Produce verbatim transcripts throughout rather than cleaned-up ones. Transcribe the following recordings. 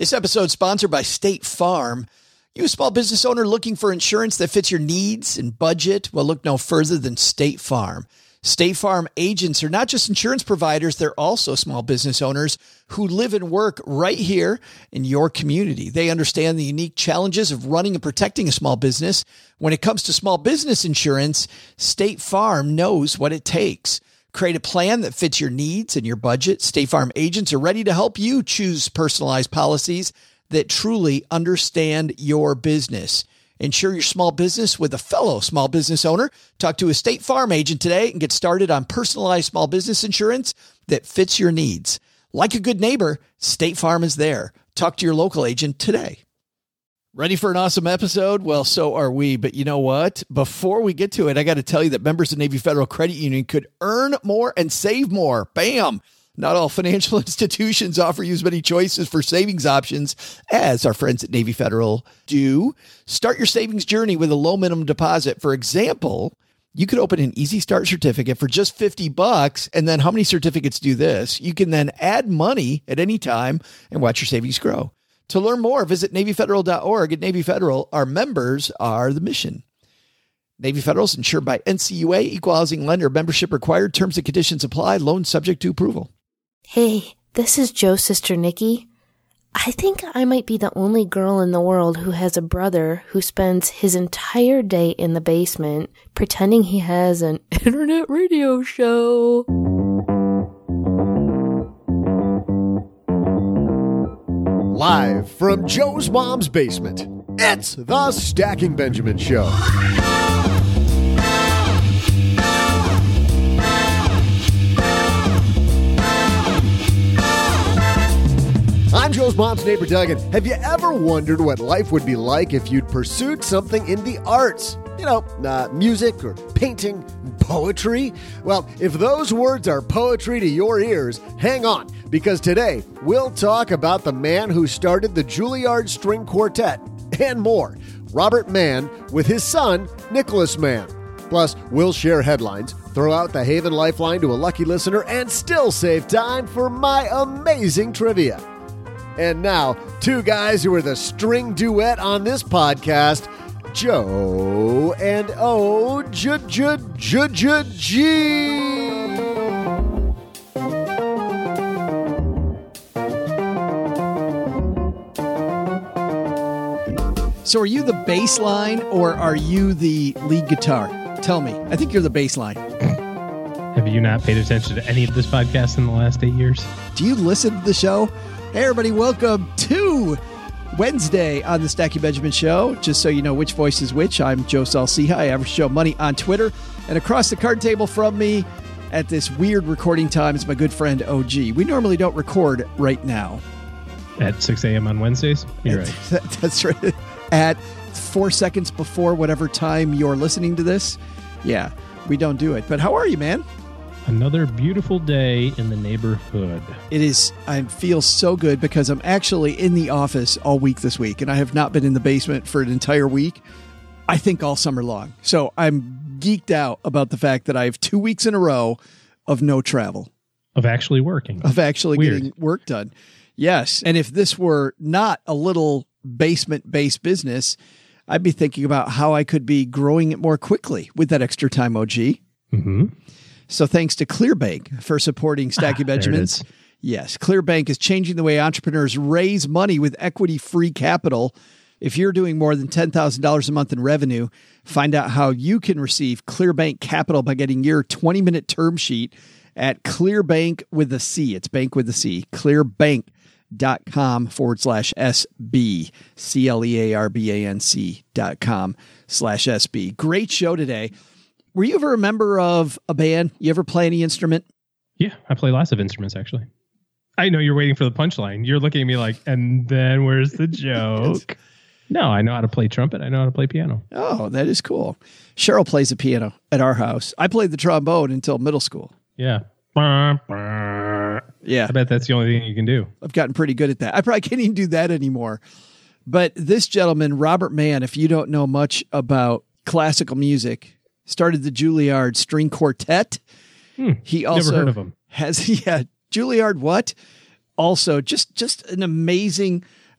This episode is sponsored by State Farm. You a small business owner looking for insurance that fits your needs and budget? Well, look no further than State Farm. State Farm agents are not just insurance providers, they're also small business owners who live and work right here in your community. They understand the unique challenges of running and protecting a small business. When it comes to small business insurance, State Farm knows what it takes. Create a plan that fits your needs and your budget. State Farm agents are ready to help you choose personalized policies that truly understand your business. Insure your small business with a fellow small business owner. Talk to a State Farm agent today and get started on personalized small business insurance that fits your needs. Like a good neighbor, State Farm is there. Talk to your local agent today. Ready for an awesome episode? Well, so are we. But you know what? Before we get to it, I got to tell you that members of Navy Federal Credit Union could earn more and save more. Bam! Not all financial institutions offer you as many choices for savings options as our friends at Navy Federal do. Start your savings journey with a low minimum deposit. For example, you could open an Easy Start certificate for just fifty bucks. And then how many certificates do this? You can then add money at any time and watch your savings grow. To learn more, visit Navy Federal dot org. At Navy Federal, our members are the mission. Navy Federal is insured by N C U A, Equal Housing Lender. Membership required. Terms and conditions apply. Loan subject to approval. Hey, this is Joe's sister Nikki. I think I might be the only girl in the world who has a brother who spends his entire day in the basement pretending he has an internet radio show. Live from Joe's mom's basement, it's the Stacking Benjamin Show. I'm Joe's mom's neighbor, Doug, and have you ever wondered what life would be like if you'd pursued something in the arts? You know, uh, music or painting, poetry? Well, if those words are poetry to your ears, hang on, because today we'll talk about the man who started the Juilliard String Quartet and more, Robert Mann with his son, Nicholas Mann. Plus, we'll share headlines, throw out the Haven Lifeline to a lucky listener, and still save time for my amazing trivia. And now, two guys who are the string duet on this podcast, Joe and O J J J J G. So are you the bass line or are you the lead guitar? Tell me. I think you're the bass line. Have you not paid attention to any of this podcast in the last eight years? Do you listen to the show? Hey, everybody, welcome to Wednesday on the Stacking Benjamin Show. Just so you know which voice is which, I'm Joe Salciha. I average Joe Money on Twitter. And across the card table from me at this weird recording time is my good friend O G. We normally don't record right now. At six a.m. on Wednesdays? You're at, right. That, that's right. At four seconds before whatever time you're listening to this. Yeah, we don't do it. But how are you, man? Another beautiful day in the neighborhood. It is. I feel so good because I'm actually in the office all week this week, and I have not been in the basement for an entire week, I think all summer long. So I'm geeked out about the fact that I have two weeks in a row of no travel. Of actually working. Of actually Weird. getting work done. Yes. And if this were not a little basement-based business, I'd be thinking about how I could be growing it more quickly with that extra time, O G. Mm-hmm. So thanks to Clearbank for supporting Stacking ah, Benjamins. Yes, Clearbank is changing the way entrepreneurs raise money with equity-free capital. If you're doing more than ten thousand dollars a month in revenue, find out how you can receive Clearbank capital by getting your twenty-minute term sheet at Clearbank with a C. It's bank with a C. Clearbank.com forward slash SB. C L E A R B A N C dot com slash S B. Great show today. Were you ever a member of a band? You ever play any instrument? Yeah, I play lots of instruments, actually. I know you're waiting for the punchline. You're looking at me like, and then where's the joke? No, I know how to play trumpet. I know how to play piano. Oh, that is cool. Cheryl plays the piano at our house. I played the trombone until middle school. Yeah. Yeah. I bet that's the only thing you can do. I've gotten pretty good at that. I probably can't even do that anymore. But this gentleman, Robert Mann, if you don't know much about classical music, started the Juilliard String Quartet. Hmm, he also never heard of him. Has, yeah, Juilliard what? Also, just, just an amazing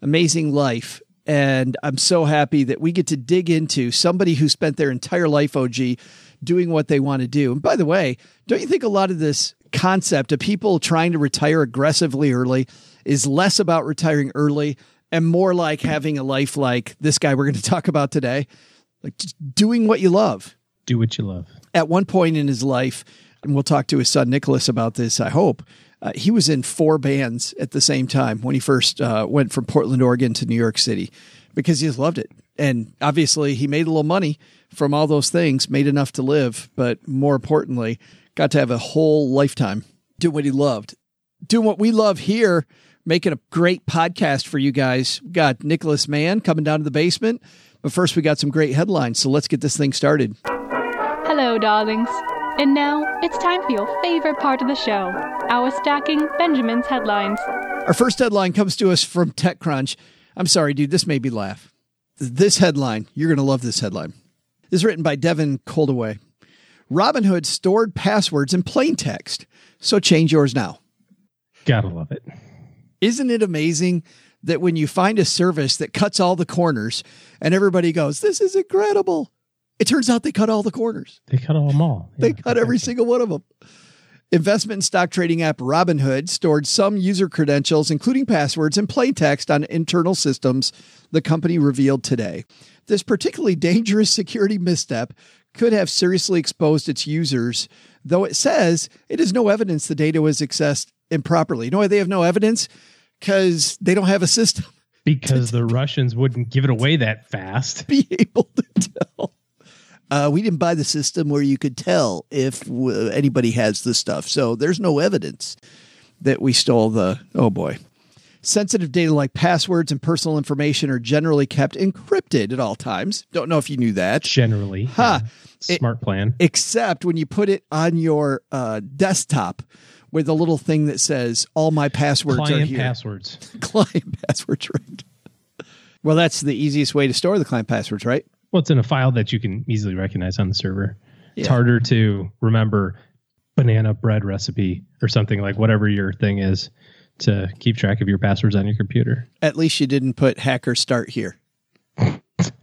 amazing life. And I'm so happy that we get to dig into somebody who spent their entire life, O G, doing what they want to do. And by the way, don't you think a lot of this concept of people trying to retire aggressively early is less about retiring early and more like having a life like this guy we're going to talk about today, like just doing what you love. Do what you love. At one point in his life, and we'll talk to his son Nicholas about this, I hope, uh, he was in four bands at the same time when he first uh, went from Portland, Oregon to New York City because he just loved it. And obviously he made a little money from all those things, made enough to live, but more importantly, got to have a whole lifetime doing what he loved. Doing what we love here, making a great podcast for you guys. We got Nicholas Mann coming down to the basement. But first, we got some great headlines, so let's get this thing started. Hello, darlings. And now, it's time for your favorite part of the show, our Stacking Benjamin's headlines. Our first headline comes to us from TechCrunch. I'm sorry, dude, this made me laugh. This headline, you're going to love this headline. This is written by Devin Coldaway. Robinhood stored passwords in plain text, so change yours now. Gotta love it. Isn't it amazing that when you find a service that cuts all the corners and everybody goes, this is incredible, it turns out they cut all the corners. They cut all them all. Yeah, they cut every single one of them. Investment and stock trading app Robinhood stored some user credentials, including passwords and plain text on internal systems, the company revealed today. This particularly dangerous security misstep could have seriously exposed its users, though it says it has no evidence the data was accessed improperly. You know why they have no evidence? Because they don't have a system. Because the Russians wouldn't give it away that fast. Be able to tell. Uh, we didn't buy the system where you could tell if w- anybody has the stuff. So there's no evidence that we stole the, oh boy. Sensitive data like passwords and personal information are generally kept encrypted at all times. Don't know if you knew that. Generally. Huh. Yeah. Smart it, plan. Except when you put it on your uh, desktop with a little thing that says, all my passwords client are here. passwords. Client passwords, right. Well, that's the easiest way to store the client passwords, right? Well, it's in a file that you can easily recognize on the server. Yeah. It's harder to remember banana bread recipe or something, like whatever your thing is, to keep track of your passwords on your computer. At least you didn't put hacker start here. like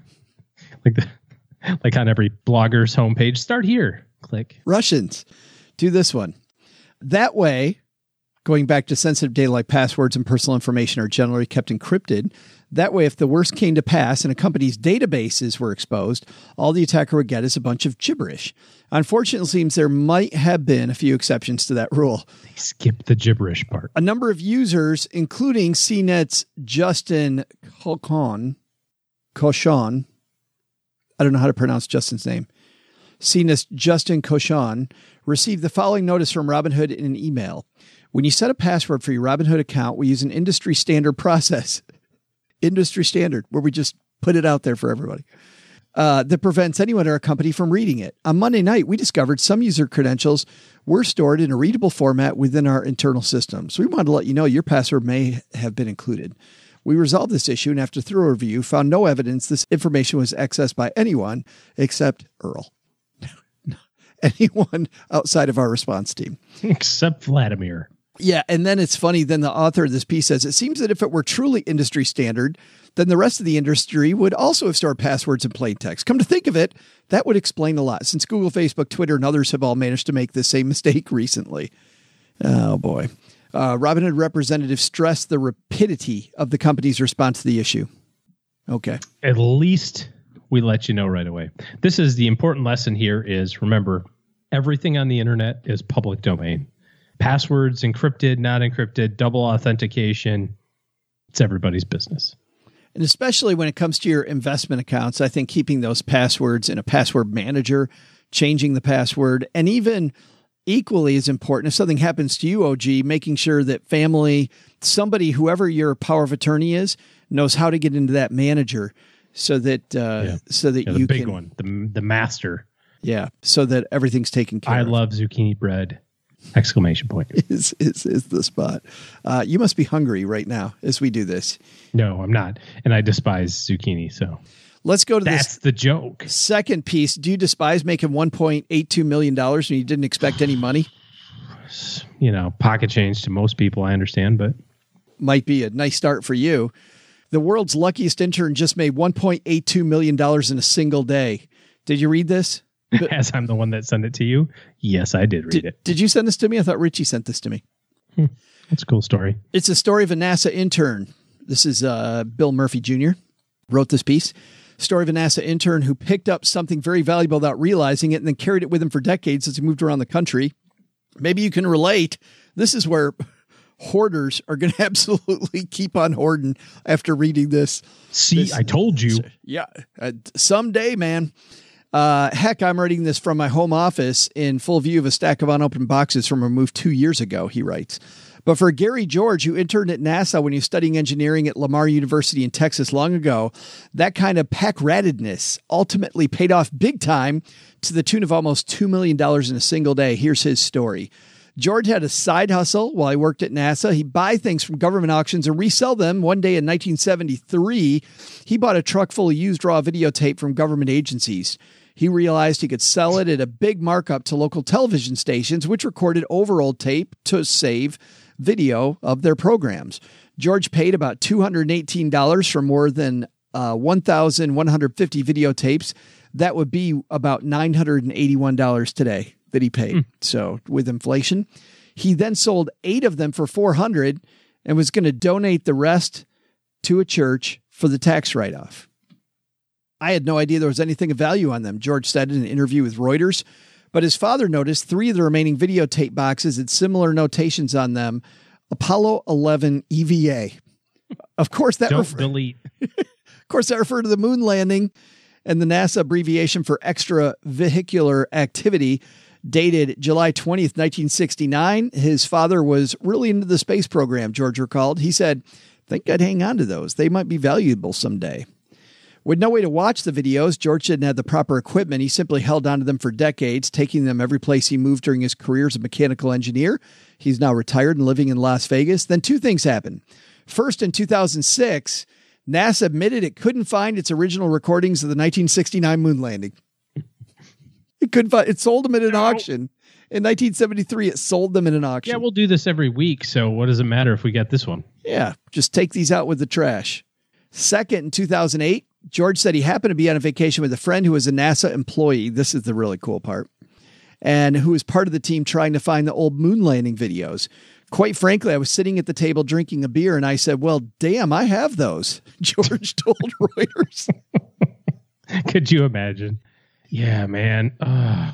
the, like on every blogger's homepage, start here. Click. Russians, do this one. That way, going back to sensitive data like passwords and personal information are generally kept encrypted. That way, if the worst came to pass and a company's databases were exposed, all the attacker would get is a bunch of gibberish. Unfortunately, it seems there might have been a few exceptions to that rule. They skipped the gibberish part. A number of users, including C NET's Justin Cochon, Cochon, I don't know how to pronounce Justin's name, C NET's Justin Cochon, received the following notice from Robinhood in an email. When you set a password for your Robinhood account, we use an industry standard process. Industry standard, where we just put it out there for everybody. Uh, that prevents anyone or a company from reading it. On Monday night, we discovered some user credentials were stored in a readable format within our internal system. So we wanted to let you know your password may have been included. We resolved this issue and after thorough review, found no evidence this information was accessed by anyone except Earl. Anyone outside of our response team. Except Vladimir. Yeah, and then it's funny, then the author of this piece says, it seems that if it were truly industry standard, then the rest of the industry would also have stored passwords in plain text. Come to think of it, that would explain a lot, since Google, Facebook, Twitter, and others have all managed to make the same mistake recently. Oh, boy. Uh, Robinhood representatives stressed the rapidity of the company's response to the issue. Okay. At least we let you know right away. This is the important lesson here is, remember, everything on the internet is public domain. Passwords, encrypted, not encrypted, double authentication. It's everybody's business. And especially when it comes to your investment accounts, I think keeping those passwords in a password manager, changing the password, and even equally as important, if something happens to you, O G, making sure that family, somebody, whoever your power of attorney is, knows how to get into that manager so that uh, yeah. so that yeah, the you big can, one, the the master. Yeah, so that everything's taken care I of. I love zucchini bread. Exclamation point. is, is, is the spot. Uh, you must be hungry right now as we do this. No, I'm not. And I despise zucchini. So let's go to that's this the joke. Second piece. Do you despise making one point eight two million dollars when you didn't expect any money? You know, pocket change to most people, I understand, but might be a nice start for you. The world's luckiest intern just made one point eight two million dollars in a single day. Did you read this? As I'm the one that sent it to you. Yes, I did read did, it. Did you send this to me? I thought Richie sent this to me. Hmm. That's a cool story. It's a story of a NASA intern. This is uh, Bill Murphy Junior wrote this piece. Story of a NASA intern who picked up something very valuable without realizing it and then carried it with him for decades as he moved around the country. Maybe you can relate. This is where hoarders are going to absolutely keep on hoarding after reading this. See, this, I told you. Yeah. Uh, someday, man. Uh, heck, I'm reading this from my home office in full view of a stack of unopened boxes from a move two years ago, he writes. But for Gary George, who interned at NASA when he was studying engineering at Lamar University in Texas long ago, that kind of pack-ratedness ultimately paid off big time to the tune of almost two million dollars in a single day. Here's his story. George had a side hustle while he worked at NASA. He'd buy things from government auctions and resell them. One day in nineteen seventy-three, he bought a truck full of used raw videotape from government agencies. He realized he could sell it at a big markup to local television stations, which recorded over old tape to save video of their programs. George paid about two hundred eighteen dollars for more than uh, one thousand one hundred fifty videotapes. That would be about nine hundred eighty-one dollars today that he paid. Mm. So with inflation, he then sold eight of them for four hundred dollars and was going to donate the rest to a church for the tax write-off. I had no idea there was anything of value on them, George said in an interview with Reuters. But his father noticed three of the remaining videotape boxes had similar notations on them. Apollo eleven E V A. Of course, that Don't refer- delete. Of course, that referred to the moon landing and the NASA abbreviation for extravehicular activity, dated July twentieth, nineteen sixty-nine. His father was really into the space program, George recalled. He said, I think I'd hang on to those. They might be valuable someday. With no way to watch the videos, George didn't have the proper equipment. He simply held onto them for decades, taking them every place he moved during his career as a mechanical engineer. He's now retired and living in Las Vegas. Then two things happened. First, in two thousand six, NASA admitted it couldn't find its original recordings of the nineteen sixty-nine moon landing. It couldn't find, it sold them at an auction. In nineteen seventy-three, it sold them in an auction. Yeah, we'll do this every week, so what does it matter if we get this one? Yeah, just take these out with the trash. Second, in two thousand eight, George said he happened to be on a vacation with a friend who was a NASA employee. This is the really cool part. And who was part of the team trying to find the old moon landing videos. Quite frankly, I was sitting at the table drinking a beer and I said, well, damn, I have those. George told Reuters. Could you imagine? Yeah, man. Uh,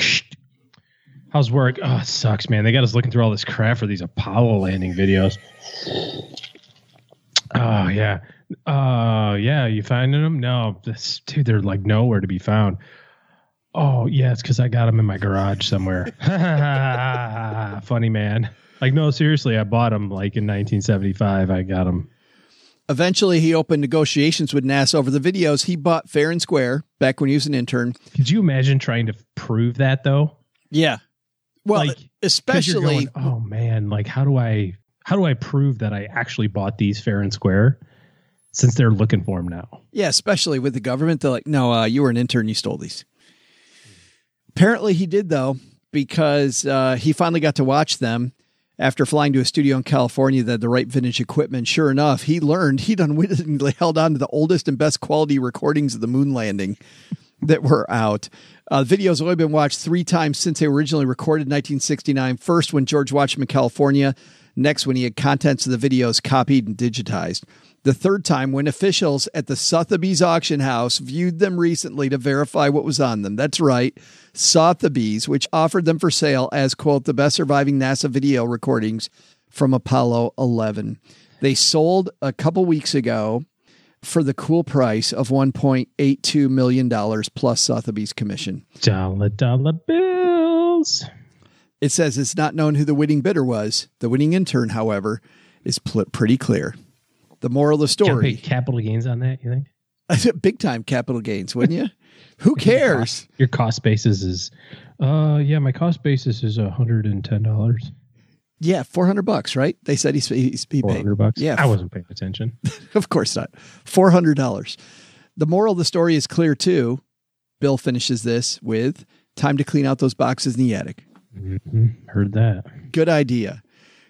how's work? Oh, it sucks, man. They got us looking through all this crap for these Apollo landing videos. Oh, yeah. Uh, yeah, you finding them? No, this, dude, they're like nowhere to be found. Oh, yeah, it's because I got them in my garage somewhere. Funny, man. Like, no, seriously, I bought them like in nineteen seventy-five. I got them. Eventually, he opened negotiations with NASA over the videos he bought fair and square back when he was an intern. Could you imagine trying to prove that, though? Yeah. Well, like, especially... Going, oh, man, like, how do I how do I prove that I actually bought these fair and square since they're looking for them now? Yeah, especially with the government. They're like, no, uh, you were an intern, you stole these. Apparently he did, though, because uh, he finally got to watch them. After flying to a studio in California that had the right vintage equipment, sure enough, he learned he'd unwittingly held on to the oldest and best quality recordings of the moon landing that were out. Uh, the videos have only been watched three times since they were originally recorded in nineteen sixty-nine. First, when George watched them in California. Next, when he had contents of the videos copied and digitized. The third time, when officials at the Sotheby's auction house viewed them recently to verify what was on them. That's right, Sotheby's, which offered them for sale as, quote, the best surviving NASA video recordings from Apollo eleven. They sold a couple weeks ago for the cool price of one point eight two million dollars plus Sotheby's commission. Dollar, dollar bills. It says it's not known who the winning bidder was. The winning intern, however, is pl- pretty clear. The moral of the story. Pay capital gains on that, you think? Big time capital gains, wouldn't you? Who cares? Your cost basis is, uh, yeah, my cost basis is one hundred ten dollars. Yeah, four hundred bucks, right? They said he's, he's he four hundred bucks? Yeah. I wasn't paying attention. Of course not. four hundred dollars. The moral of the story is clear, too. Bill finishes this with, time to clean out those boxes in the attic. Mm-hmm. Heard that. Good idea.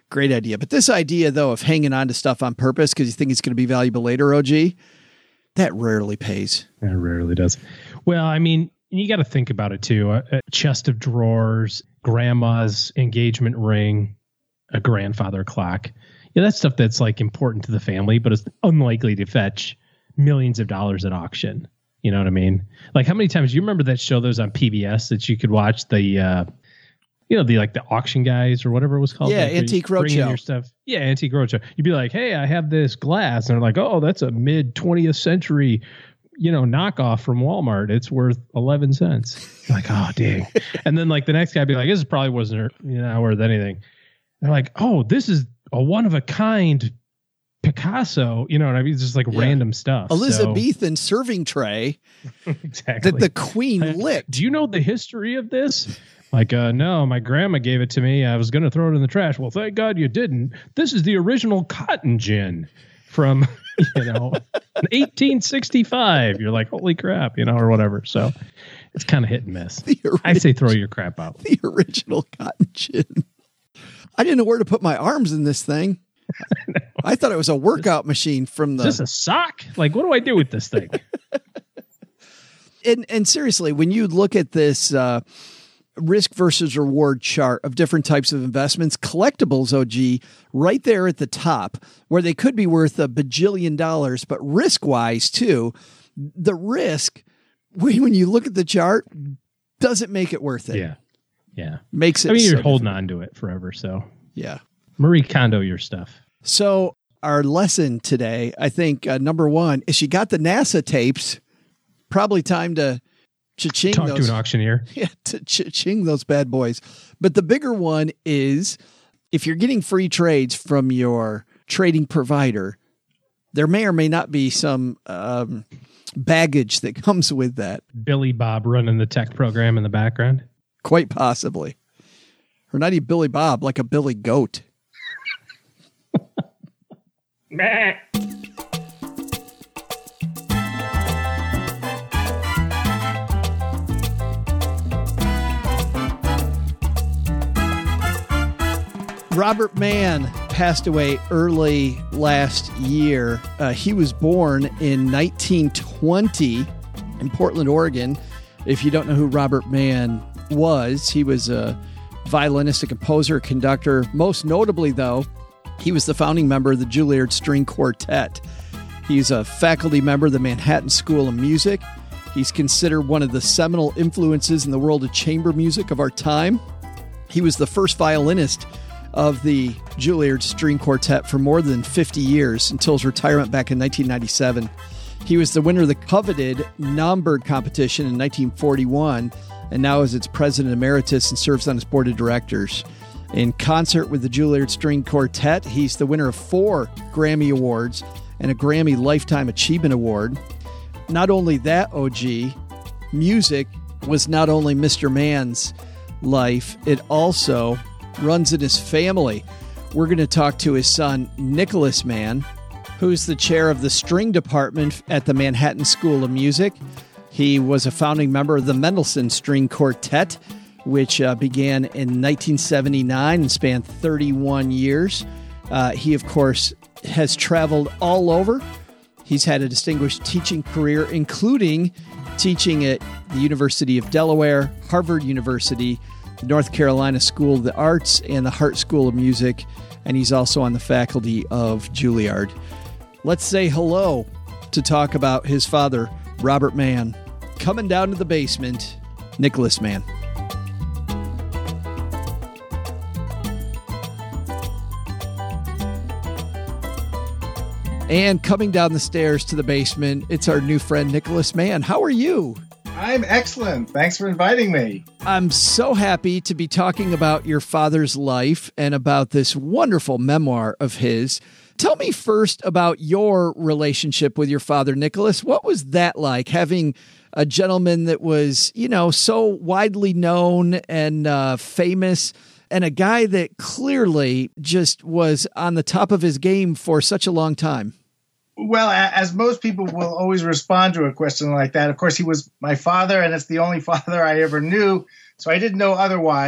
Great idea. But this idea, though, of hanging on to stuff on purpose because you think it's going to be valuable later, O G, that rarely pays. It rarely does. Well, I mean, you got to think about it, too. A, a chest of drawers, grandma's engagement ring, a grandfather clock. Yeah, that's stuff that's like important to the family, but it's unlikely to fetch millions of dollars at auction. You know what I mean? Like, how many times, you remember that show that was on P B S that you could watch, the, uh, you know, the like the auction guys or whatever it was called? Yeah, like, Antique Roadshow. Your stuff. Yeah, Antique Roadshow. You'd be like, hey, I have this glass. And they're like, oh, that's a mid twentieth century, you know, knockoff from Walmart. It's worth eleven cents. You're like, oh, dang. And then like the next guy be like, this probably wasn't, you know, worth anything. They're like, oh, this is a one of a kind Picasso, you know what I mean? It's just like yeah. random stuff. Elizabethan so. serving tray exactly. that the queen I, licked. Do you know the history of this? Like, uh, no, my grandma gave it to me. I was going to throw it in the trash. Well, thank God you didn't. This is the original cotton gin from, you know, eighteen sixty-five. You're like, holy crap, you know, or whatever. So it's kind of hit and miss. Ori- I say throw your crap out. The original cotton gin. I didn't know where to put my arms in this thing. I thought it was a workout machine from the. Is this a sock? Like, what do I do with this thing? and and seriously, when you look at this uh, risk versus reward chart of different types of investments, collectibles, O G, right there at the top, where they could be worth a bajillion dollars, but risk wise too, the risk when you look at the chart doesn't make it worth it. Yeah, yeah, makes it. I mean, you're so holding different. on to it forever, so yeah. Marie Kondo your stuff. So our lesson today, I think, uh, number one, is she got the NASA tapes. Probably time to cha-ching Talk those. to an auctioneer. Yeah, to cha-ching those bad boys. But the bigger one is if you're getting free trades from your trading provider, there may or may not be some um, baggage that comes with that. Billy Bob running the tech program in the background. Quite possibly. Or not even Billy Bob, like a Billy Goat. Meh. Robert Mann passed away early last year. Uh, he was born in nineteen twenty in Portland, Oregon. If you don't know who Robert Mann was, he was a violinist, a composer, a conductor. Most notably, though, he was the founding member of the Juilliard String Quartet. He's a faculty member of the Manhattan School of Music. He's considered one of the seminal influences in the world of chamber music of our time. He was the first violinist of the Juilliard String Quartet for more than fifty years until his retirement back in nineteen ninety-seven. He was the winner of the coveted Naumburg competition in nineteen forty-one and now is its president emeritus and serves on its board of directors. In concert with the Juilliard String Quartet, he's the winner of four Grammy Awards and a Grammy Lifetime Achievement Award. Not only that, O G, music was not only Mister Mann's life, it also runs in his family. We're going to talk to his son, Nicholas Mann, who's the chair of the string department at the Manhattan School of Music. He was a founding member of the Mendelssohn String Quartet, which uh, began in nineteen seventy-nine and spanned thirty-one years. Uh, he, of course, has traveled all over. He's had a distinguished teaching career, including teaching at the University of Delaware, Harvard University, the North Carolina School of the Arts, and the Hart School of Music. And he's also on the faculty of Juilliard. Let's say hello to talk about his father, Robert Mann. Coming down to the basement, Nicholas Mann. And coming down the stairs to the basement, it's our new friend, Nicholas Mann. How are you? I'm excellent. Thanks for inviting me. I'm so happy to be talking about your father's life and about this wonderful memoir of his. Tell me first about your relationship with your father, Nicholas. What was that like, having a gentleman that was, you know, so widely known and uh, famous, and a guy that clearly just was on the top of his game for such a long time? Well, as most people will always respond to a question like that, of course, he was my father, and it's the only father I ever knew. So I didn't know otherwise.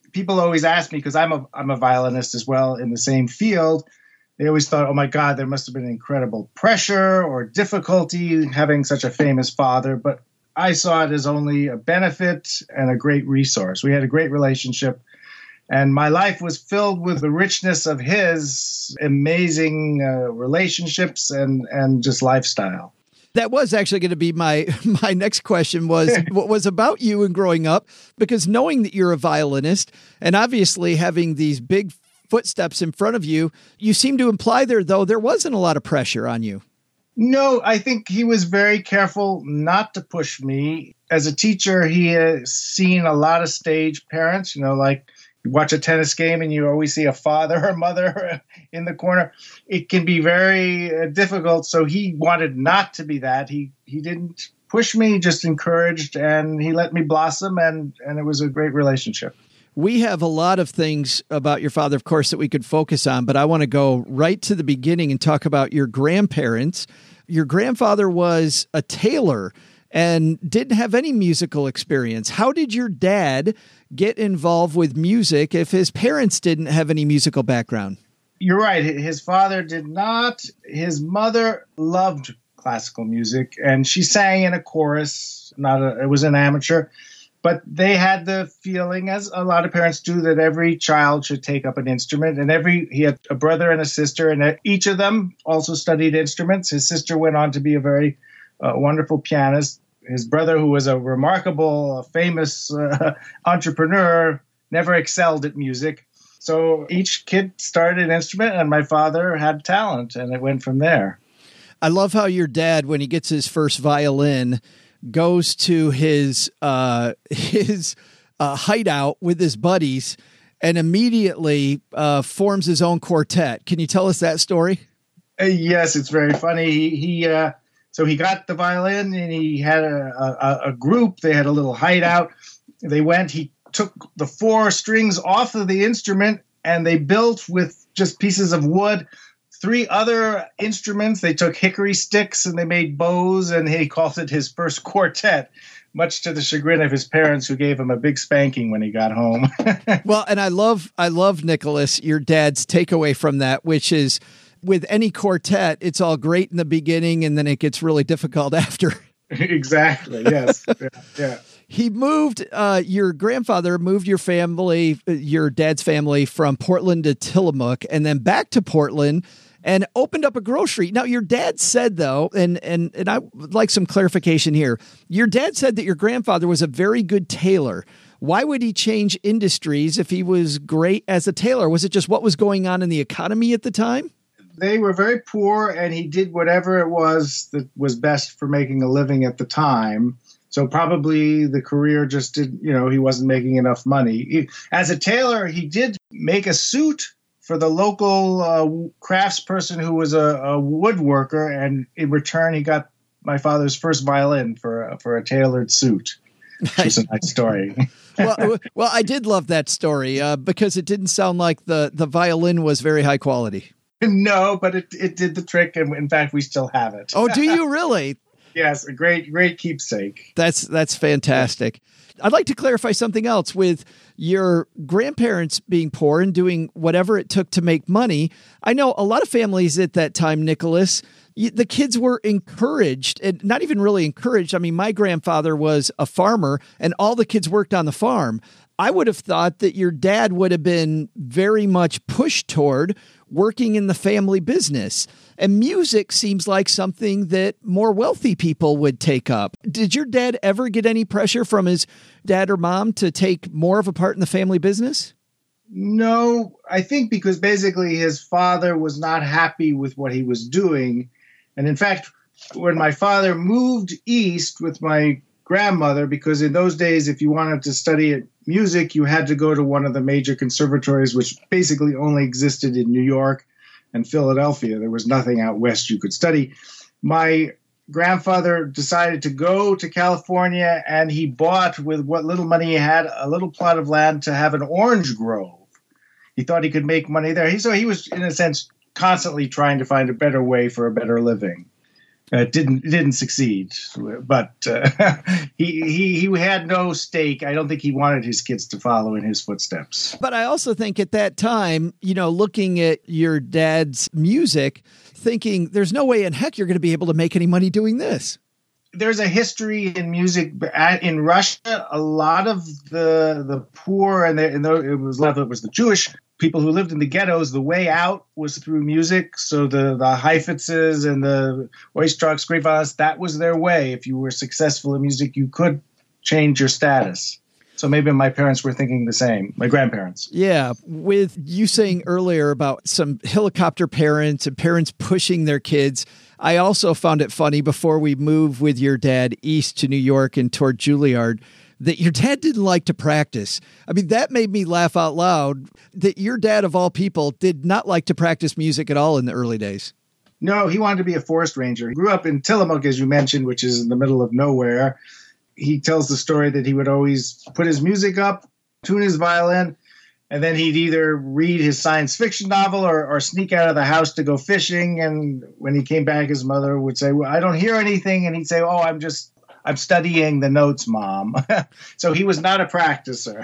people always ask me, because I'm a I'm a violinist as well in the same field. They always thought, oh my God, there must have been incredible pressure or difficulty having such a famous father. But I saw it as only a benefit and a great resource. We had a great relationship. And my life was filled with the richness of his amazing uh, relationships and, and just lifestyle. That was actually going to be my my next question was what was about you and growing up, because knowing that you're a violinist and obviously having these big footsteps in front of you, you seem to imply there, though, there wasn't a lot of pressure on you. No, I think he was very careful not to push me. As a teacher, he has seen a lot of stage parents, you know, like you watch a tennis game and you always see a father or mother in the corner. It can be very uh, difficult. So he wanted not to be that. He he didn't push me, just encouraged, and he let me blossom, and, and it was a great relationship. We have a lot of things about your father, of course, that we could focus on, but I want to go right to the beginning and talk about your grandparents. Your grandfather was a tailor and didn't have any musical experience. How did your dad get involved with music if his parents didn't have any musical background? You're right. His father did not. His mother loved classical music, and she sang in a chorus. Not a, it was an amateur, but they had the feeling, as a lot of parents do, that every child should take up an instrument. And every he had a brother and a sister, and each of them also studied instruments. His sister went on to be a very uh, wonderful pianist. His brother, who was a remarkable, uh, famous uh, entrepreneur, never excelled at music. So each kid started an instrument, and my father had talent, and it went from there. I love how your dad, when he gets his first violin, goes to his uh, his uh, hideout with his buddies and immediately uh, forms his own quartet. Can you tell us that story? Uh, yes, it's very funny. He, he uh, so he got the violin, and he had a, a, a group. They had a little hideout. They went. He took the four strings off of the instrument, and they built with just pieces of wood three other instruments. They took hickory sticks and they made bows, and he called it his first quartet, much to the chagrin of his parents, who gave him a big spanking when he got home. Well, and I love, I love, Nicholas, your dad's takeaway from that, which is with any quartet, it's all great in the beginning and then it gets really difficult after. Exactly. Yes. Yeah. yeah. He moved, uh, your grandfather moved your family, your dad's family, from Portland to Tillamook and then back to Portland and opened up a grocery. Now, your dad said, though, and, and, and I would like some clarification here. Your dad said that your grandfather was a very good tailor. Why would he change industries if he was great as a tailor? Was it just what was going on in the economy at the time? They were very poor, and he did whatever it was that was best for making a living at the time. So probably the career just did, you know, he wasn't making enough money. He, as a tailor, he did make a suit for the local uh, craftsperson who was a, a woodworker, and in return, he got my father's first violin for, for a tailored suit. Which is a nice story. well, well, I did love that story uh, because it didn't sound like the, the violin was very high quality. No, but it, it did the trick, and in fact, we still have it. Oh, do you really? Yes, a great, great keepsake. That's that's fantastic. I'd like to clarify something else with your grandparents being poor and doing whatever it took to make money. I know a lot of families at that time, Nicholas, the kids were encouraged, and not even really encouraged. I mean, my grandfather was a farmer and all the kids worked on the farm. I would have thought that your dad would have been very much pushed toward working in the family business. And music seems like something that more wealthy people would take up. Did your dad ever get any pressure from his dad or mom to take more of a part in the family business? No, I think because basically his father was not happy with what he was doing. And in fact, when my father moved east with my grandmother, because in those days, if you wanted to study music, you had to go to one of the major conservatories, which basically only existed in New York and Philadelphia. There was nothing out west you could study. My grandfather decided to go to California, and he bought, with what little money he had, a little plot of land to have an orange grove. He thought he could make money there. He, so he was, in a sense, constantly trying to find a better way for a better living. Uh, didn't didn't succeed, but uh, he he he had no stake. I don't think he wanted his kids to follow in his footsteps. But I also think at that time, you know, looking at your dad's music, thinking there's no way in heck you're going to be able to make any money doing this. There's a history in music in Russia. A lot of the the poor and, the, and the, it was a lot of it was the Jewish people who lived in the ghettos. The way out was through music. So the the Heifetzes and the Oistrakh, Skrivalas, that was their way. If you were successful in music, you could change your status. So maybe my parents were thinking the same, my grandparents. Yeah. With you saying earlier about some helicopter parents and parents pushing their kids, I also found it funny before we moved with your dad east to New York and toward Juilliard that your dad didn't like to practice. I mean, that made me laugh out loud that your dad, of all people, did not like to practice music at all in the early days. No, he wanted to be a forest ranger. He grew up in Tillamook, as you mentioned, which is in the middle of nowhere. He tells the story that he would always put his music up, tune his violin, and then he'd either read his science fiction novel or, or sneak out of the house to go fishing. And when he came back, his mother would say, well, I don't hear anything. And he'd say, oh, I'm just, I'm studying the notes, Mom. So he was not a practicer.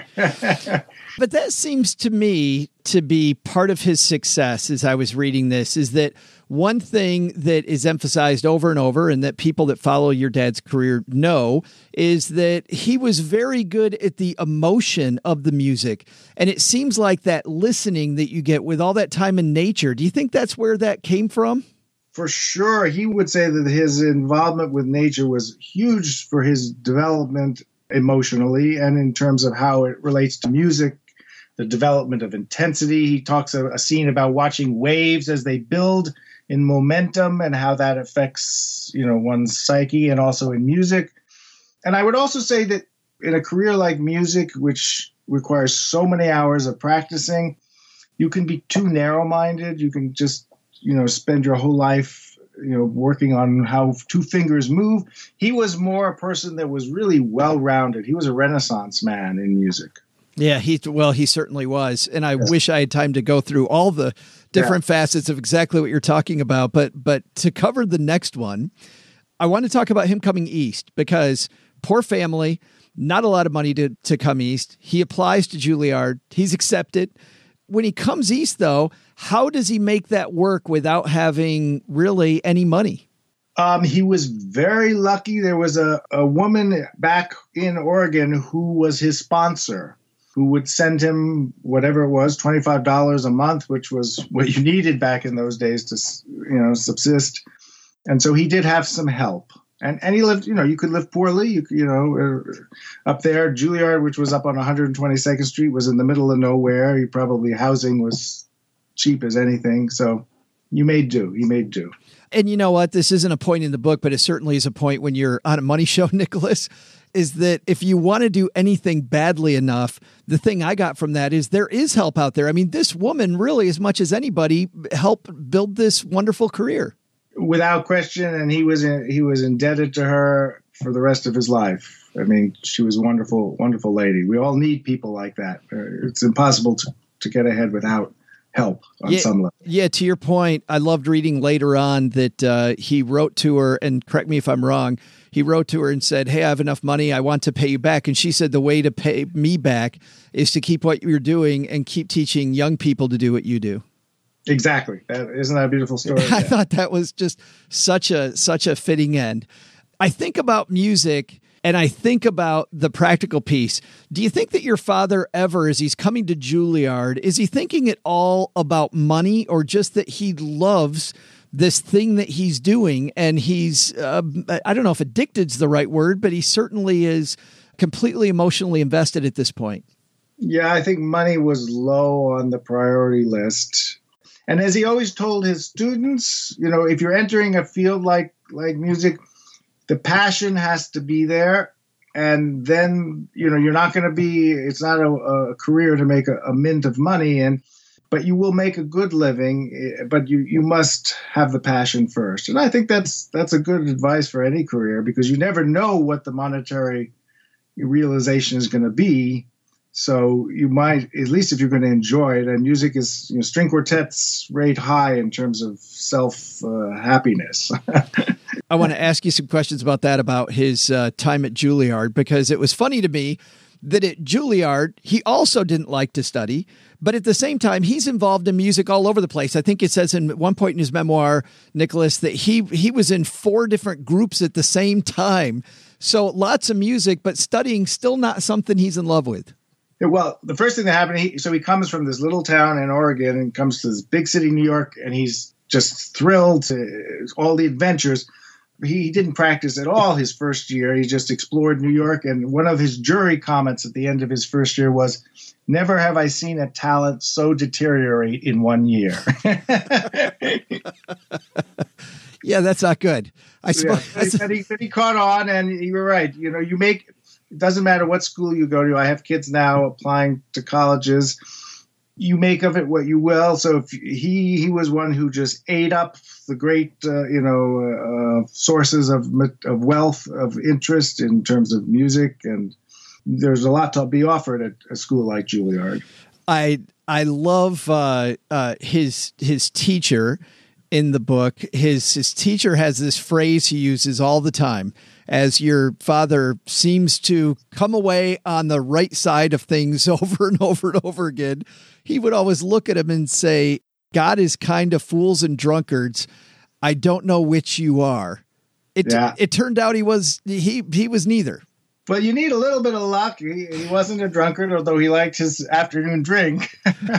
But that seems to me to be part of his success as I was reading this, is that one thing that is emphasized over and over and that people that follow your dad's career know is that he was very good at the emotion of the music. And it seems like that listening that you get with all that time in nature. Do you think that's where that came from? For sure. He would say that his involvement with nature was huge for his development emotionally and in terms of how it relates to music, the development of intensity. He talks a, a scene about watching waves as they build in momentum and how that affects, you know, one's psyche and also in music. And I would also say that in a career like music, which requires so many hours of practicing, you can be too narrow-minded. You can just, you know, spend your whole life, you know, working on how two fingers move. He was more a person that was really well-rounded. He was a Renaissance man in music. Yeah, he well, he certainly was. And I yes. wish I had time to go through all the different yeah. facets of exactly what you're talking about. But but to cover the next one, I want to talk about him coming east because poor family, not a lot of money to, to come east. He applies to Juilliard. He's accepted. When he comes east, though, how does he make that work without having really any money? Um, he was very lucky. There was a, a woman back in Oregon who was his sponsor, who would send him whatever it was, twenty-five dollars a month, which was what you needed back in those days to, you know, subsist. And so he did have some help. And and he lived, you know, you could live poorly, you, you know, uh, up there. Juilliard, which was up on one hundred twenty-second Street, was in the middle of nowhere. He probably housing was cheap as anything. So you made do. He made do. And you know what? This isn't a point in the book, but it certainly is a point when you're on a money show, Nicholas, is that if you want to do anything badly enough, the thing I got from that is there is help out there. I mean, this woman really, as much as anybody, helped build this wonderful career. Without question. And he was in, he was indebted to her for the rest of his life. I mean, she was a wonderful, wonderful lady. We all need people like that. It's impossible to, to get ahead without help on yeah, some level. Yeah, to your point, I loved reading later on that uh, he wrote to her, and correct me if I'm wrong, he wrote to her and said, hey, I have enough money, I want to pay you back. And she said the way to pay me back is to keep what you're doing and keep teaching young people to do what you do. Exactly. That, isn't that a beautiful story? I yeah. thought that was just such a such a fitting end. I think about music and I think about the practical piece. Do you think that your father ever, as he's coming to Juilliard, is he thinking at all about money or just that he loves this thing that he's doing and he's, uh, I don't know if addicted's the right word, but he certainly is completely emotionally invested at this point? Yeah, I think money was low on the priority list. And as he always told his students, you know, if you're entering a field like like music, the passion has to be there. And then, you know, you're not going to be, it's not a, a career to make a, a mint of money, and but you will make a good living, but you, you must have the passion first. And I think that's that's a good advice for any career, because you never know what the monetary realization is going to be. So you might, at least if you're going to enjoy it, and music is, you know, string quartets rate high in terms of self uh, happiness. I want to ask you some questions about that, about his uh, time at Juilliard, because it was funny to me that at Juilliard, he also didn't like to study, but at the same time, he's involved in music all over the place. I think it says in one point in his memoir, Nicholas, that he he was in four different groups at the same time. So lots of music, but studying still not something he's in love with. Yeah, well, the first thing that happened, he, so he comes from this little town in Oregon and comes to this big city, New York, and he's just thrilled to all the adventures. He didn't practice at all his first year. He just explored New York. And one of his jury comments at the end of his first year was, "Never have I seen a talent so deteriorate in one year." Yeah, that's not good. I suppose. Yeah, but, he, but he caught on, and you were right. You know, you make, it doesn't matter what school you go to. I have kids now applying to colleges. You make of it what you will. So if he he was one who just ate up the great uh, you know uh, sources of of wealth, of interest in terms of music, and there's a lot to be offered at a school like Juilliard. I I love uh, uh, his his teacher in the book. His his teacher has this phrase he uses all the time. As your father seems to come away on the right side of things over and over and over again, he would always look at him and say, "God is kind of fools and drunkards. I don't know which you are." It yeah. it turned out he was he he was neither. Well, you need a little bit of luck. He, he wasn't a drunkard, although he liked his afternoon drink.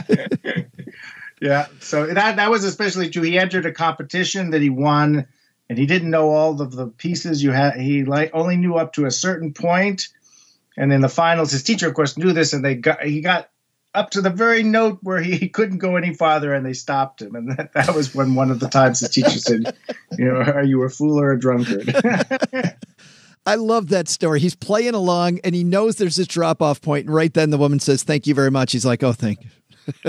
Yeah, so that that was especially true. He entered a competition that he won, and he didn't know all of the pieces. You had he like only knew up to a certain point, and in the finals, his teacher, of course, knew this, and they got he got up to the very note where he, he couldn't go any farther, and they stopped him. And that, that was when one of the times his teacher said, "You know, are you a fool or a drunkard?" I love that story. He's playing along, and he knows there's this drop off point, and right then the woman says, "Thank you very much." He's like, "Oh, thank you."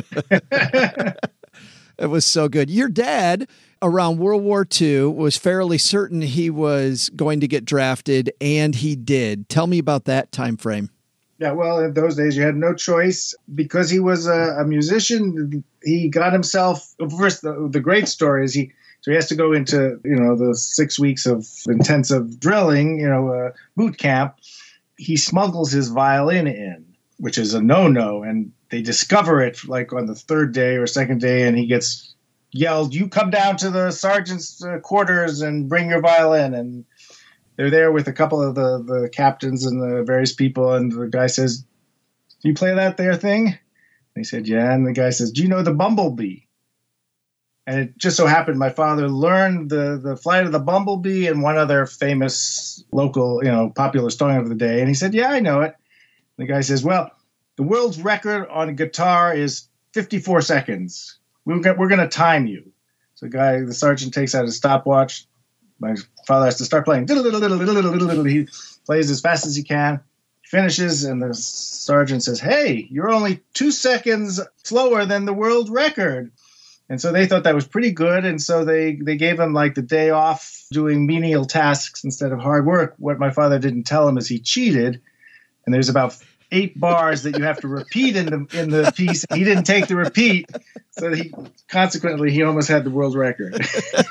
It was so good. Your dad, around World War Two, was fairly certain he was going to get drafted, and he did. Tell me about that time frame. Yeah, well, in those days, you had no choice. Because he was a, a musician, he got himself, first, the, the great story is he, so he has to go into, you know, the six weeks of intensive drilling, you know, uh, boot camp. He smuggles his violin in, which is a no-no, and they discover it like on the third day or second day, and he gets yelled, "You come down to the sergeant's uh, quarters and bring your violin." And they're there with a couple of the, the captains and the various people, and the guy says, "Do you play that there thing?" And he said, "Yeah." And the guy says, "Do you know the Bumblebee?" And it just so happened my father learned the, the Flight of the Bumblebee and one other famous local, you know, popular song of the day. And he said, "Yeah, I know it." And the guy says, "Well, the world's record on a guitar is fifty-four seconds. We're, we're going to time you." So the guy, the sergeant, takes out his stopwatch. My father has to start playing. He plays as fast as he can, finishes, and the sergeant says, "Hey, you're only two seconds slower than the world record." And so they thought that was pretty good, and so they, they gave him like the day off doing menial tasks instead of hard work. What my father didn't tell him is he cheated, and there's about eight bars that you have to repeat in the in the piece. He didn't take the repeat, so he consequently he almost had the world record.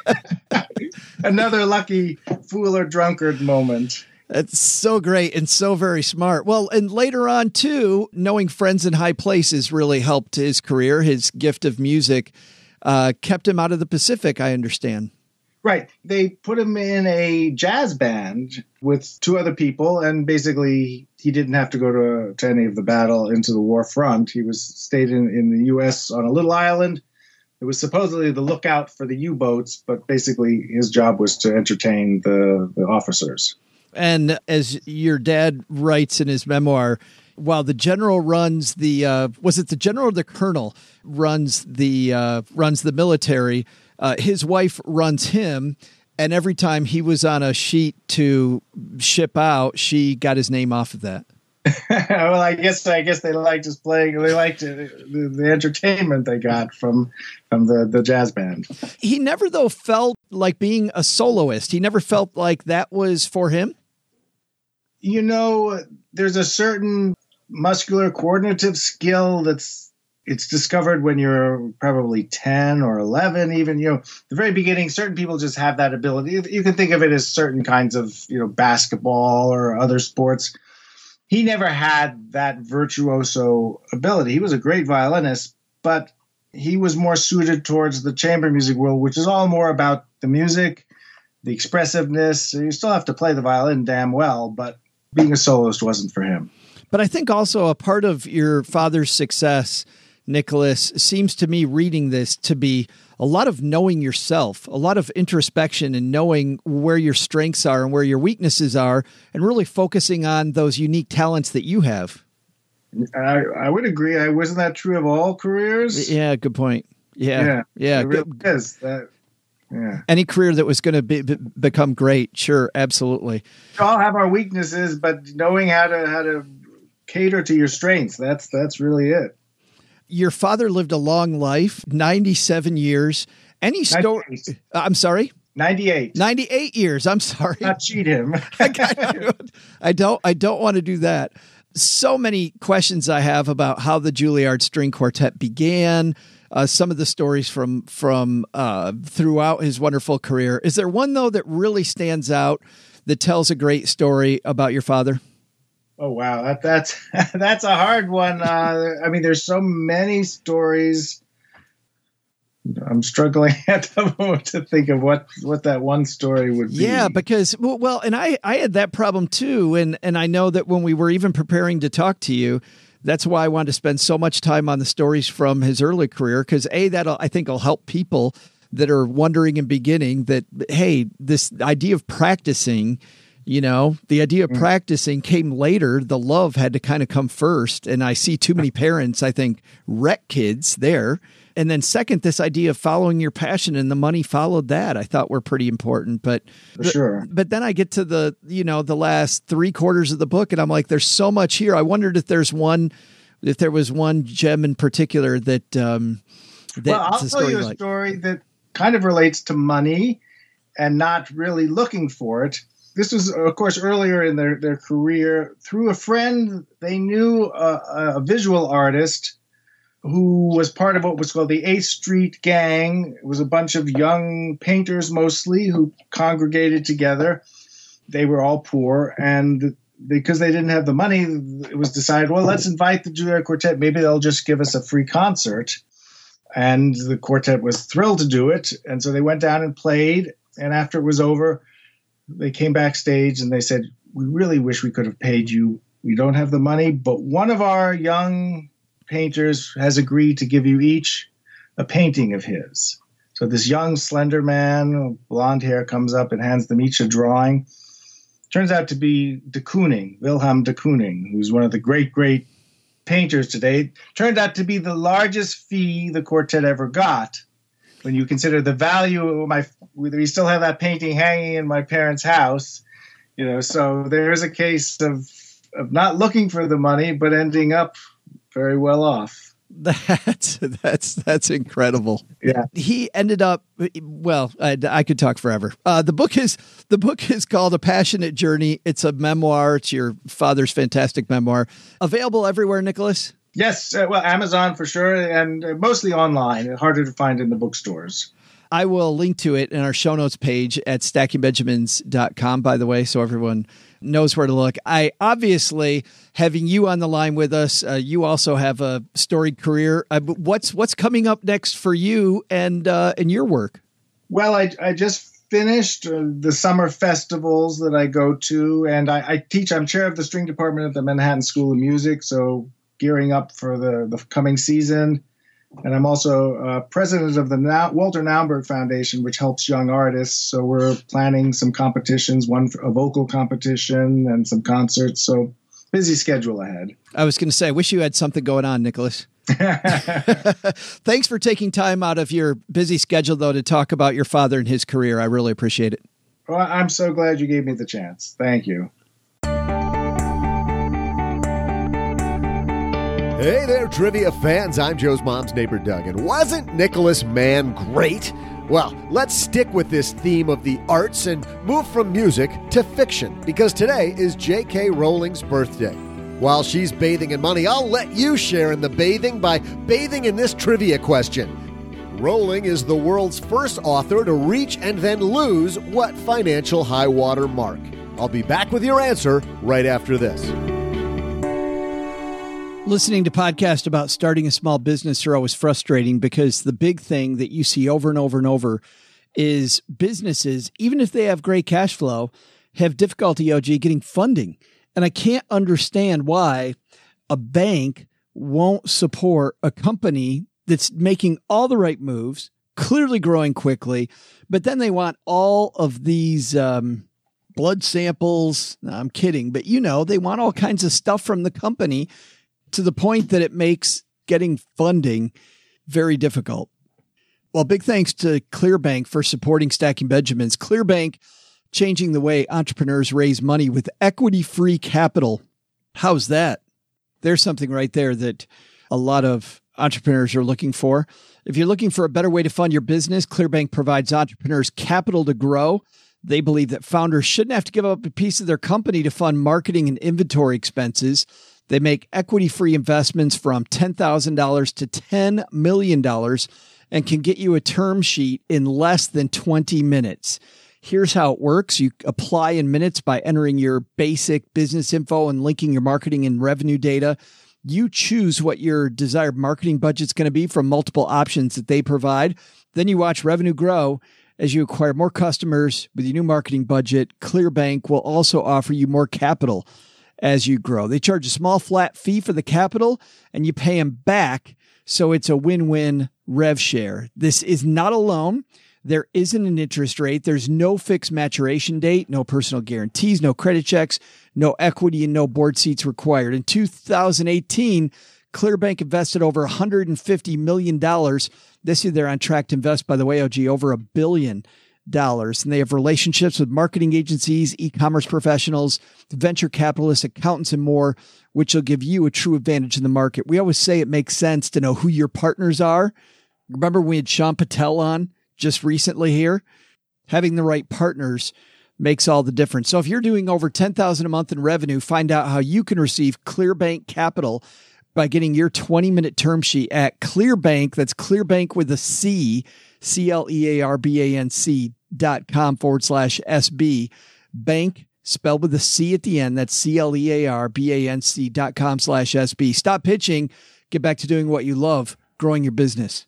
Another lucky fool or drunkard moment. That's so great and so very smart. Well, and later on too, knowing friends in high places really helped his career. His gift of music uh, kept him out of the Pacific, I understand. Right. They put him in a jazz band with two other people, and basically he didn't have to go to, to any of the battle into the war front. He was stayed in, in the U S on a little island. It was supposedly the lookout for the U-boats, but basically his job was to entertain the, the officers. And as your dad writes in his memoir, while the general runs the, uh, was it the general or the colonel runs the, uh, runs the military, Uh, his wife runs him, and every time he was on a sheet to ship out, she got his name off of that. Well, I guess I guess they liked his playing. They liked the, the, the entertainment they got from from the, the jazz band. He never, though, felt like being a soloist. He never felt like that was for him. You know, there's a certain muscular coordinative skill that's it's discovered when you're probably ten or eleven, even, you know, the very beginning. Certain people just have that ability. You can think of it as certain kinds of, you know, basketball or other sports. He never had that virtuoso ability. He was a great violinist, but he was more suited towards the chamber music world, which is all more about the music, the expressiveness. You still have to play the violin damn well, but being a soloist wasn't for him. But I think also a part of your father's success, Nicholas, seems to me reading this to be a lot of knowing yourself, a lot of introspection and knowing where your strengths are and where your weaknesses are, and really focusing on those unique talents that you have. I, I would agree. I wasn't that true of all careers. Yeah, good point. Yeah, yeah. yeah. It really is. That, yeah. Any career that was going to be, be, become great, sure, absolutely. We all have our weaknesses, but knowing how to how to cater to your strengths, that's that's really it. Your father lived a long life, ninety-seven years. Any story? Uh, I'm sorry? ninety-eight. ninety-eight years. I'm sorry. Not cheat him. I, don't, I don't I don't want to do that. So many questions I have about how the Juilliard String Quartet began, uh, some of the stories from from uh, throughout his wonderful career. Is there one, though, that really stands out that tells a great story about your father? Oh, wow. That, that's that's a hard one. Uh, I mean, there's so many stories. I'm struggling at the moment to think of what, what that one story would be. Yeah, because, well, and I, I had that problem too. And, and I know that when we were even preparing to talk to you, that's why I wanted to spend so much time on the stories from his early career. Because A, that I think will help people that are wondering and beginning that, hey, this idea of practicing, you know, the idea of practicing came later. The love had to kind of come first. And I see too many parents, I think, wreck kids there. And then second, this idea of following your passion and the money followed that, I thought were pretty important. But For sure. But, but then I get to the, you know, the last three quarters of the book and I'm like, there's so much here. I wondered if there's one, if there was one gem in particular that, um, that well, I'll tell you a like. story that kind of relates to money and not really looking for it. This was, of course, earlier in their, their career. Through a friend, they knew a, a visual artist who was part of what was called the eighth Street Gang. It was a bunch of young painters mostly who congregated together. They were all poor, and because they didn't have the money, it was decided, well, let's invite the Juilliard Quartet. Maybe they'll just give us a free concert. And the quartet was thrilled to do it, and so they went down and played, and after it was over, they came backstage and they said, we really wish we could have paid you. We don't have the money, but one of our young painters has agreed to give you each a painting of his. So this young, slender man, blonde hair, comes up and hands them each a drawing. Turns out to be de Kooning, Wilhelm de Kooning, who's one of the great, great painters today. Turned out to be the largest fee the quartet ever got. When you consider the value of my, we still have that painting hanging in my parents' house, you know, so there's a case of, of not looking for the money, but ending up very well off. That's that's that's incredible. Yeah, he ended up. Well, I, I could talk forever. Uh, the book is the book is called A Passionate Journey. It's a memoir. It's your father's fantastic memoir. Available everywhere, Nicholas. Yes, uh, well, Amazon for sure, and uh, mostly online. Harder to find in the bookstores. I will link to it in our show notes page at stacking benjamins dot com, by the way, so everyone knows where to look. I obviously, having you on the line with us, uh, you also have a storied career. Uh, what's what's coming up next for you and uh, and your work? Well, I, I just finished uh, the summer festivals that I go to, and I, I teach. I'm chair of the string department at the Manhattan School of Music, so gearing up for the, the coming season. And I'm also uh, president of the now- Walter Naumburg Foundation, which helps young artists. So we're planning some competitions, one for a vocal competition and some concerts. So busy schedule ahead. I was going to say, I wish you had something going on, Nicholas. Thanks for taking time out of your busy schedule, though, to talk about your father and his career. I really appreciate it. Well, I'm so glad you gave me the chance. Thank you. Hey there, trivia fans. I'm Joe's mom's neighbor, Doug. And wasn't Nicholas Mann great? Well, let's stick with this theme of the arts and move from music to fiction, because today is J K. Rowling's birthday. While she's bathing in money, I'll let you share in the bathing by bathing in this trivia question. Rowling is the world's first author to reach and then lose what financial high water mark? I'll be back with your answer right after this. Listening to podcasts about starting a small business are always frustrating because the big thing that you see over and over and over is businesses, even if they have great cash flow, have difficulty, O G, getting funding. And I can't understand why a bank won't support a company that's making all the right moves, clearly growing quickly, but then they want all of these um, blood samples. No, I'm kidding, but you know, they want all kinds of stuff from the company to the point that it makes getting funding very difficult. Well, big thanks to ClearBank for supporting Stacking Benjamins. ClearBank changing the way entrepreneurs raise money with equity-free capital. How's that? There's something right there that a lot of entrepreneurs are looking for. If you're looking for a better way to fund your business, ClearBank provides entrepreneurs capital to grow. They believe that founders shouldn't have to give up a piece of their company to fund marketing and inventory expenses. They make equity-free investments from ten thousand dollars to ten million dollars and can get you a term sheet in less than twenty minutes. Here's how it works. You apply in minutes by entering your basic business info and linking your marketing and revenue data. You choose what your desired marketing budget's going to be from multiple options that they provide. Then you watch revenue grow as you acquire more customers with your new marketing budget. ClearBank will also offer you more capital as you grow. They charge a small flat fee for the capital and you pay them back. So it's a win-win rev share. This is not a loan. There isn't an interest rate. There's no fixed maturation date, no personal guarantees, no credit checks, no equity, and no board seats required. In two thousand eighteen, ClearBank invested over one hundred fifty million dollars. This year, they're on track to invest, by the way, O G, over a billion dollars. And they have relationships with marketing agencies, e-commerce professionals, venture capitalists, accountants, and more, which will give you a true advantage in the market. We always say it makes sense to know who your partners are. Remember we had Sean Patel on just recently here? Having the right partners makes all the difference. So if you're doing over ten thousand dollars a month in revenue, find out how you can receive ClearBank Capital by getting your twenty minute term sheet at ClearBank. That's ClearBank with a C, C L E A R B A N C dot com forward slash S B. Bank spelled with a C at the end. That's C L E A R B A N C dot com slash S B. Stop pitching. Get back to doing what you love, growing your business.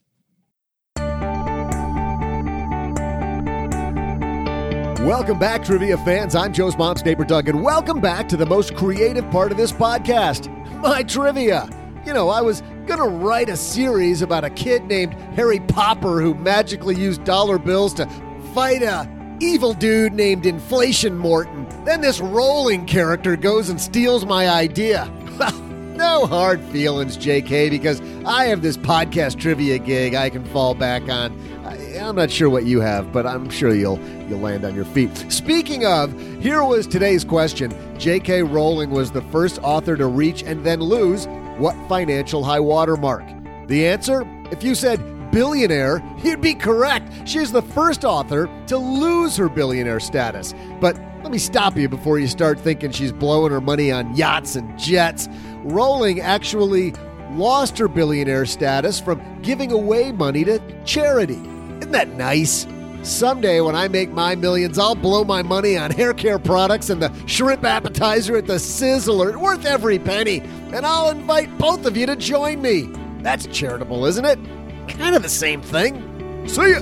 Welcome back, trivia fans. I'm Joe's mom's neighbor, Doug, and welcome back to the most creative part of this podcast, my trivia. You know, I was going to write a series about a kid named Harry Popper who magically used dollar bills to fight a evil dude named Inflation Morton. Then this Rowling character goes and steals my idea. No hard feelings, J K, because I have this podcast trivia gig I can fall back on. I'm not sure what you have, but I'm sure you'll you'll land on your feet. Speaking of, here was today's question. J K. Rowling was the first author to reach and then lose what financial high water mark? The answer? If you said billionaire, you'd be correct. She's the first author to lose her billionaire status. But let me stop you before you start thinking she's blowing her money on yachts and jets. Rowling actually lost her billionaire status from giving away money to charity. Isn't that nice? Someday when I make my millions, I'll blow my money on hair care products and the shrimp appetizer at the Sizzler, worth every penny. And I'll invite both of you to join me. That's charitable, isn't it? Kind of the same thing. See ya.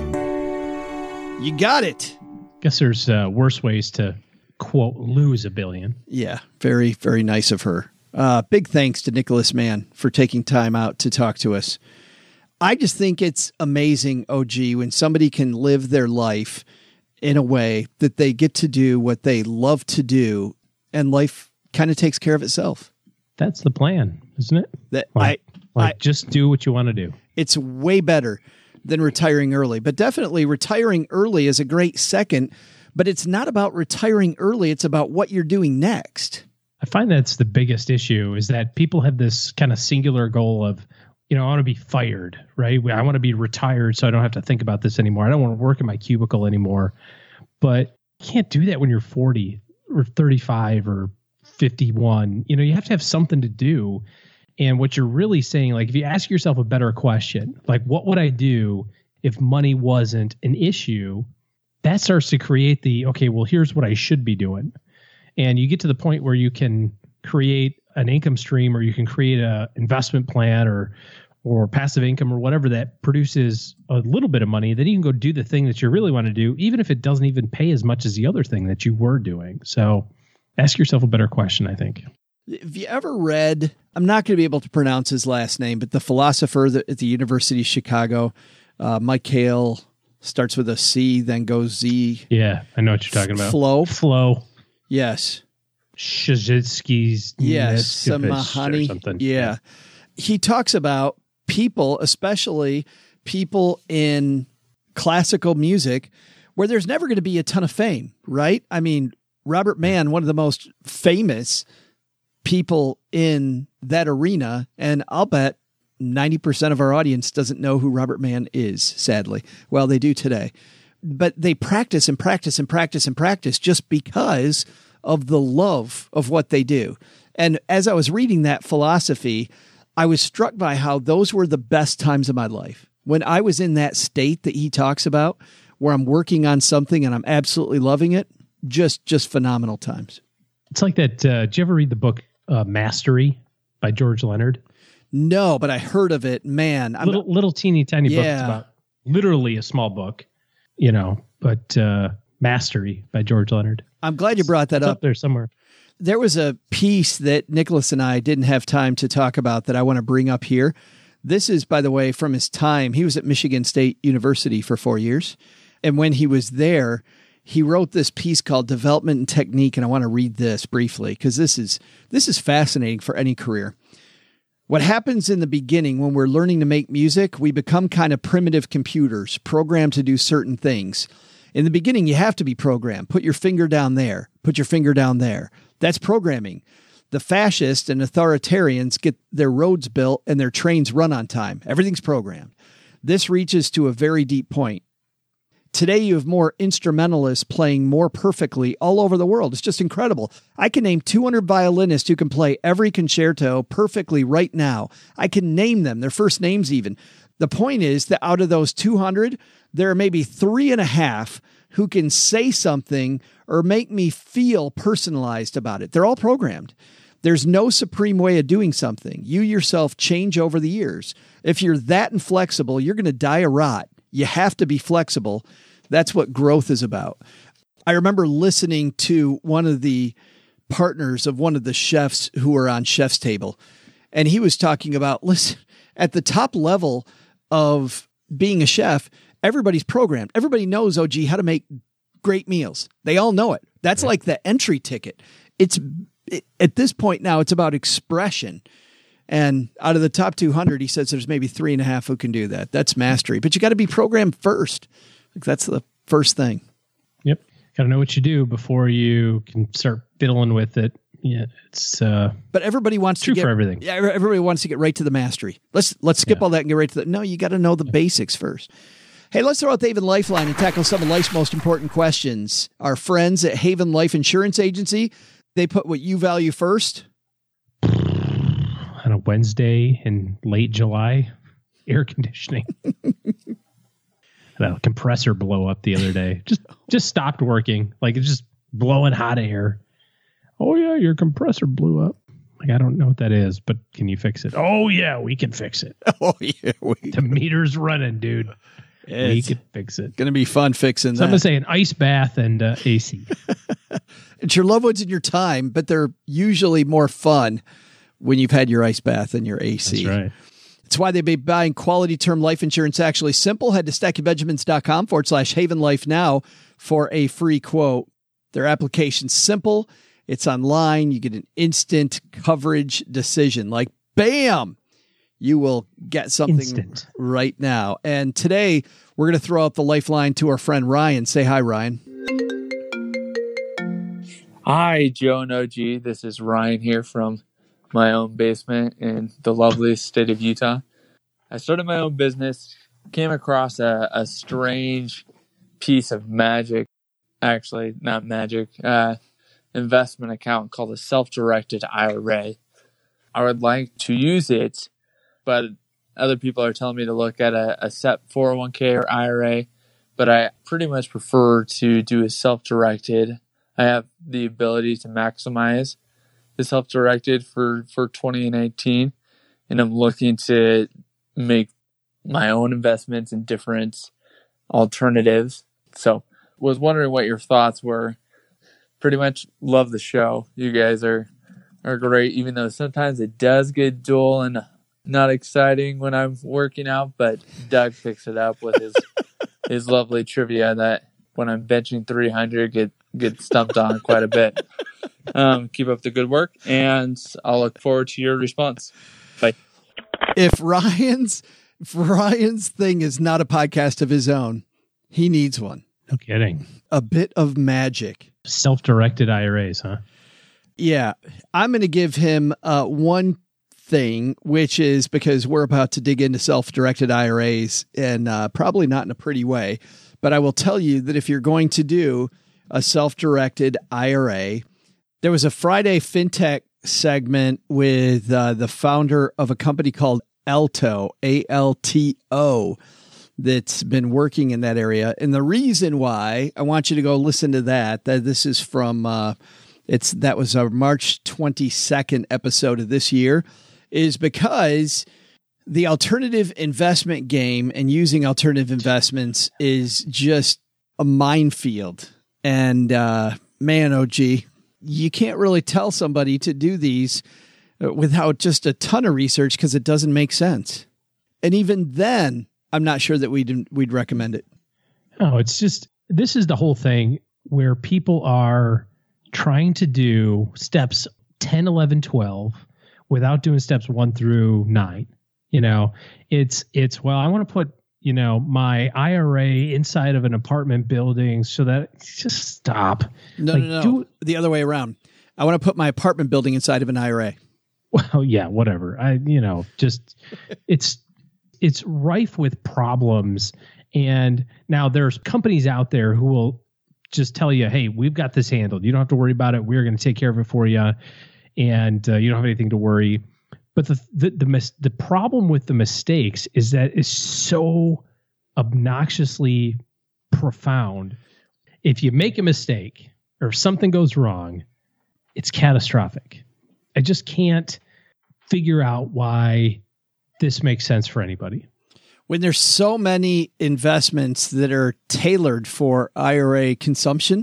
You got it. Guess there's uh, worse ways to, quote, lose a billion. Yeah, very, very nice of her. Uh, big thanks to Nicholas Mann for taking time out to talk to us. I just think it's amazing, O G, when somebody can live their life in a way that they get to do what they love to do, and life kind of takes care of itself. That's the plan, isn't it? That like, I, like I just do what you want to do. It's way better than retiring early, but definitely retiring early is a great second, but it's not about retiring early. It's about what you're doing next. I find that's the biggest issue is that people have this kind of singular goal of, you know, I want to be fired, right? I want to be retired so I don't have to think about this anymore. I don't want to work in my cubicle anymore. But you can't do that when you're forty or thirty-five or fifty-one. You know, you have to have something to do. And what you're really saying, like if you ask yourself a better question, like what would I do if money wasn't an issue? That starts to create the, okay, well, here's what I should be doing. And you get to the point where you can create an income stream, or you can create a investment plan or or passive income or whatever that produces a little bit of money. Then you can go do the thing that you really want to do, even if it doesn't even pay as much as the other thing that you were doing. So ask yourself a better question, I think. Have you ever read, I'm not going to be able to pronounce his last name, but the philosopher that, at the University of Chicago, uh, Michael, starts with a C, then goes Z. Yeah, I know what you're talking about. Flow. Flow. Yes. Shizitsky's. Yes. Samahani. Something. Yeah. He talks about people, especially people in classical music, where there's never going to be a ton of fame, right? I mean, Robert Mann, one of the most famous people in that arena, and I'll bet ninety percent of our audience doesn't know who Robert Mann is, sadly. Well, they do today. But they practice and practice and practice and practice just because of the love of what they do. And as I was reading that philosophy, I was struck by how those were the best times of my life. When I was in that state that he talks about, where I'm working on something and I'm absolutely loving it, just just phenomenal times. It's like that. Uh, did you ever read the book uh, Mastery by George Leonard? No, but I heard of it. Man, I'm little, little teeny tiny yeah. book. It's about literally a small book, you know, but uh, Mastery by George Leonard. I'm glad you brought that it's up. up there somewhere. There was a piece that Nicholas and I didn't have time to talk about that I want to bring up here. This is, by the way, from his time. He was at Michigan State University for four years. And when he was there, he wrote this piece called Development and Technique. And I want to read this briefly because this is, this is fascinating for any career. What happens in the beginning when we're learning to make music, we become kind of primitive computers, programmed to do certain things. In the beginning, you have to be programmed. Put your finger down there. Put your finger down there. That's programming. The fascists and authoritarians get their roads built and their trains run on time. Everything's programmed. This reaches to a very deep point. Today, you have more instrumentalists playing more perfectly all over the world. It's just incredible. I can name two hundred violinists who can play every concerto perfectly right now. I can name them, their first names even. The point is that out of those two hundred, there are maybe three and a half who can say something or make me feel personalized about it. They're all programmed. There's no supreme way of doing something. You yourself change over the years. If you're that inflexible, you're going to die a rot. You have to be flexible. That's what growth is about. I remember listening to one of the partners of one of the chefs who were on Chef's Table, and he was talking about, listen, at the top level of being a chef, everybody's programmed. Everybody knows, oh, gee, how to make great meals. They all know it. That's like the entry ticket. It's it, at this point now, it's about expression. And out of the top two hundred, he says there's maybe three and a half who can do that. That's mastery. But you got to be programmed first. Like that's the first thing. Yep. Got to know what you do before you can start fiddling with it. Yeah, it's uh but everybody wants true to get for everything. Yeah, everybody wants to get right to the mastery. Let's let's skip yeah. all that and get right to the no, you got to know the yeah. basics first. Hey, let's throw out the Haven Lifeline and tackle some of life's most important questions. Our friends at Haven Life Insurance Agency, they put what you value first. On a Wednesday in late July, air conditioning. That compressor blow up the other day. Just just stopped working. Like it's just blowing hot air. Oh yeah, your compressor blew up. Like I don't know what that is, but can you fix it? Oh yeah, we can fix it. Oh yeah, we the meter's running, dude. It's we can fix it. Going to be fun fixing so that. I'm going to say an ice bath and uh, A C. It's your loved ones and your time, but they're usually more fun when you've had your ice bath and your A C. That's right. It's why they've been buying quality term life insurance actually simple. Head to stackingbenjamins.com forward slash Haven Life now for a free quote. Their application's simple. It's online. You get an instant coverage decision. Like, bam! You will get something Instant. right now. And today, we're going to throw out the lifeline to our friend Ryan. Say hi, Ryan. Hi, Joe and O G. This is Ryan here from my own basement in the lovely state of Utah. I started my own business, came across a, a strange piece of magic. Actually, not magic. Uh, investment account called a self-directed I R A. I would like to use it, but other people are telling me to look at a, a S E P four oh one k or I R A, but I pretty much prefer to do a self-directed. I have the ability to maximize the self-directed for, for twenty nineteen, and I'm looking to make my own investments in different alternatives. So was wondering what your thoughts were. Pretty much love the show. You guys are are great, even though sometimes it does get dull and not exciting when I'm working out, but Doug picks it up with his his lovely trivia that when I'm benching three hundred get get stumped on quite a bit. Um, keep up the good work, and I'll look forward to your response. Bye. If Ryan's if Ryan's thing is not a podcast of his own, he needs one. No kidding. A bit of magic. Self-directed I R As, huh? Yeah. I'm going to give him uh, one thing, which is because we're about to dig into self-directed I R As, and uh, probably not in a pretty way. But I will tell you that if you're going to do a self-directed I R A, there was a Friday FinTech segment with uh, the founder of a company called Alto, A L T O, that's been working in that area. And the reason why I want you to go listen to that, that this is from, uh, it's, that was our March twenty-second episode of this year, is because the alternative investment game and using alternative investments is just a minefield. And, uh, man, O G, you can't really tell somebody to do these without just a ton of research because it doesn't make sense. And even then, I'm not sure that we'd we'd recommend it. No, it's just, this is the whole thing where people are trying to do steps ten, eleven, twelve without doing steps one through nine. You know, it's, it's, well, I want to put, you know, my I R A inside of an apartment building so that, just stop. No, like, no, no. Do, the other way around. I want to put my apartment building inside of an I R A. Well, yeah, whatever. I, you know, just, it's, it's rife with problems. And now there's companies out there who will just tell you, hey, we've got this handled. You don't have to worry about it. We're going to take care of it for you. And uh, you don't have anything to worry. But the the the, mis- the problem with the mistakes is that it's so obnoxiously profound. If you make a mistake or something goes wrong, it's catastrophic. I just can't figure out why this makes sense for anybody. When there's so many investments that are tailored for I R A consumption,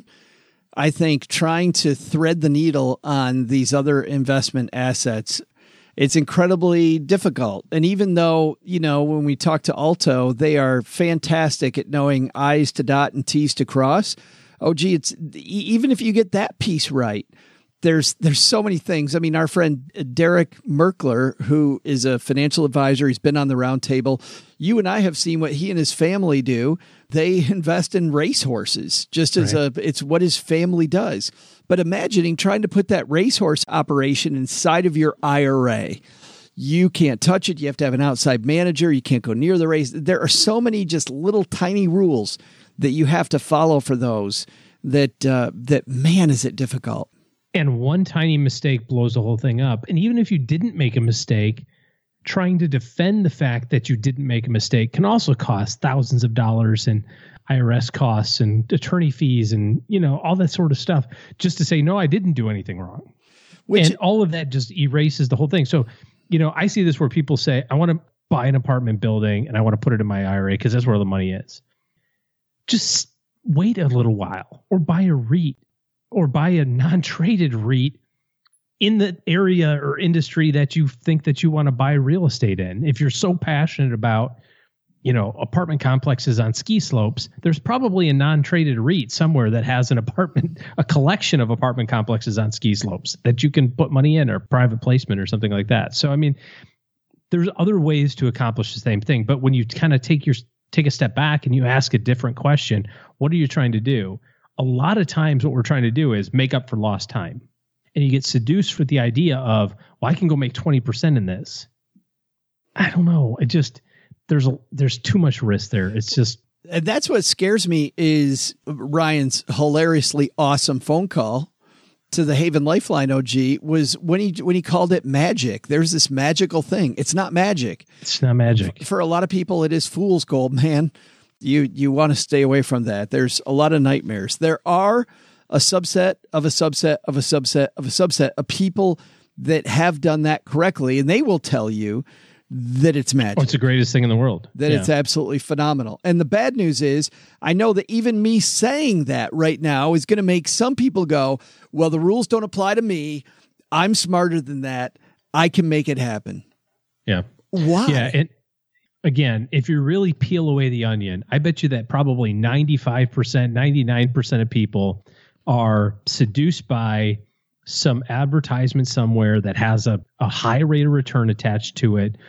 I think trying to thread the needle on these other investment assets, it's incredibly difficult. And even though, you know, when we talk to Alto, they are fantastic at knowing I's to dot and T's to cross. Oh, gee, it's even if you get that piece right, There's there's so many things. I mean, our friend Derek Merkler, who is a financial advisor, he's been on the round table. You and I have seen what he and his family do. They invest in racehorses, just as right. a it's what his family does. But imagining trying to put that racehorse operation inside of your I R A. You can't touch it. You have to have an outside manager. You can't go near the race. There are so many just little tiny rules that you have to follow for those that, uh, that man, is it difficult. And one tiny mistake blows the whole thing up. And even if you didn't make a mistake, trying to defend the fact that you didn't make a mistake can also cost thousands of dollars in I R S costs and attorney fees and, you know, all that sort of stuff just to say, no, I didn't do anything wrong. Which, and all of that just erases the whole thing. So, you know, I see this where people say, I want to buy an apartment building and I want to put it in my I R A because that's where the money is. Just wait a little while or buy a REIT. Or buy a non-traded REIT in the area or industry that you think that you want to buy real estate in. If you're so passionate about, you know, apartment complexes on ski slopes, there's probably a non-traded REIT somewhere that has an apartment, a collection of apartment complexes on ski slopes that you can put money in or private placement or something like that. So, I mean, there's other ways to accomplish the same thing. But when you kind of take your take a step back and you ask a different question, what are you trying to do? A lot of times what we're trying to do is make up for lost time. And you get seduced with the idea of, well, I can go make twenty percent in this. I don't know. It just, there's a, there's too much risk there. It's just. And that's what scares me is Ryan's hilariously awesome phone call to the Haven Lifeline O G was when he when he called it magic. There's this magical thing. It's not magic. It's not magic. For a lot of people, it is fool's gold, man. You you want to stay away from that. There's a lot of nightmares. There are a subset of a subset of a subset of a subset of people that have done that correctly, and they will tell you that it's magic. Oh, it's the greatest thing in the world. That yeah. It's absolutely phenomenal. And the bad news is, I know that even me saying that right now is going to make some people go, well, the rules don't apply to me. I'm smarter than that. I can make it happen. Yeah. Why? Yeah. And again, if you really peel away the onion, I bet you that probably ninety-five percent, ninety-nine percent of people are seduced by some advertisement somewhere that has a, a high rate of return attached to it,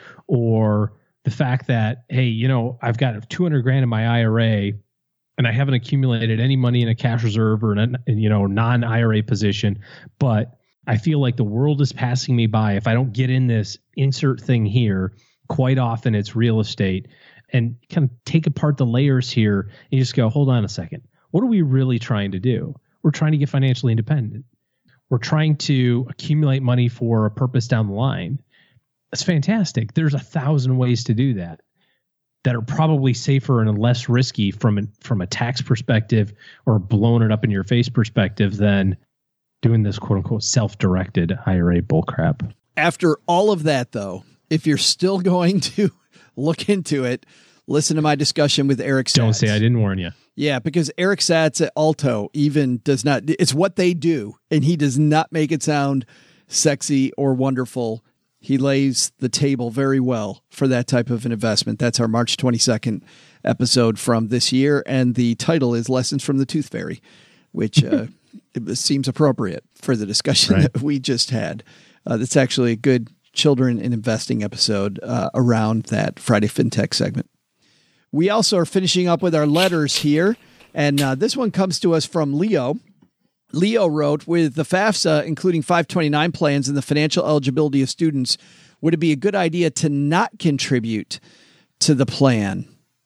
or the fact that, hey, you know, I've got two hundred grand in my I R A and I haven't accumulated any money in a cash reserve or an, you know, non-I R A position, but I feel like the world is passing me by. If I don't get in this insert thing here, quite often it's real estate, and kind of take apart the layers here and you just go, hold on a second. What are we really trying to do? We're trying to get financially independent. We're trying to accumulate money for a purpose down the line. That's fantastic. There's a thousand ways to do that that are probably safer and less risky from a, from a tax perspective or blowing it up in your face perspective than doing this quote unquote self-directed I R A bullcrap. After all of that, though, if you're still going to look into it, listen to my discussion with Eric Satz. Don't say I didn't warn you. Yeah, because Eric Satz at Alto even does not, it's what they do, and he does not make it sound sexy or wonderful. He lays the table very well for that type of an investment. That's our March twenty-second episode from this year, and the title is Lessons from the Tooth Fairy, which uh, it seems appropriate for the discussion right. that we just had. Uh, that's actually a good children in investing episode uh, around that Friday FinTech segment. We also are finishing up with our letters here, and uh, this one comes to us from Leo. Leo wrote, with the FAFSA, including five twenty-nine plans and the financial eligibility of students, would it be a good idea to not contribute to the plan?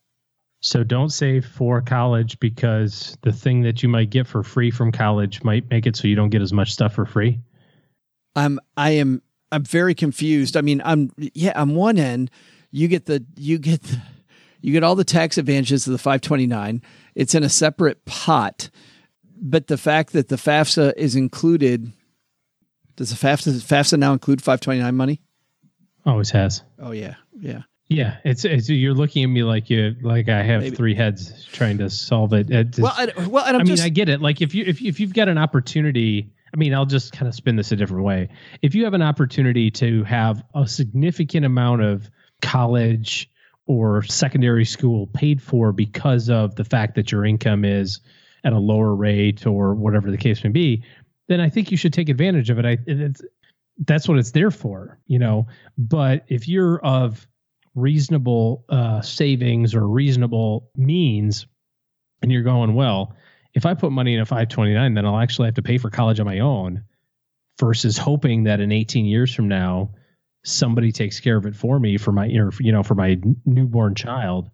So don't save for college, because the thing that you might get for free from college might make it so you don't get as much stuff for free. I'm, I am, I'm very confused. I mean, I'm, yeah, on one end, you get the, you get the, You get all the tax advantages of the five twenty-nine. It's in a separate pot. But the fact that the FAFSA is included, does the FAFSA, FAFSA now include five twenty-nine money? Always has. Oh, yeah. Yeah. Yeah. It's, it's you're looking at me like you, like I have Maybe. three heads trying to solve it. It's, well, I, well, and I'm I just, mean, I get it. Like if you, if, if you've got an opportunity, I mean, I'll just kind of spin this a different way. If you have an opportunity to have a significant amount of college or secondary school paid for because of the fact that your income is at a lower rate or whatever the case may be, then I think you should take advantage of it. I, it's, that's what it's there for, you know. But if you're of reasonable uh, savings or reasonable means, and you're going, well, if I put money in a five twenty-nine, then I'll actually have to pay for college on my own, versus hoping that in eighteen years from now, somebody takes care of it for me for my, you know, for my newborn child.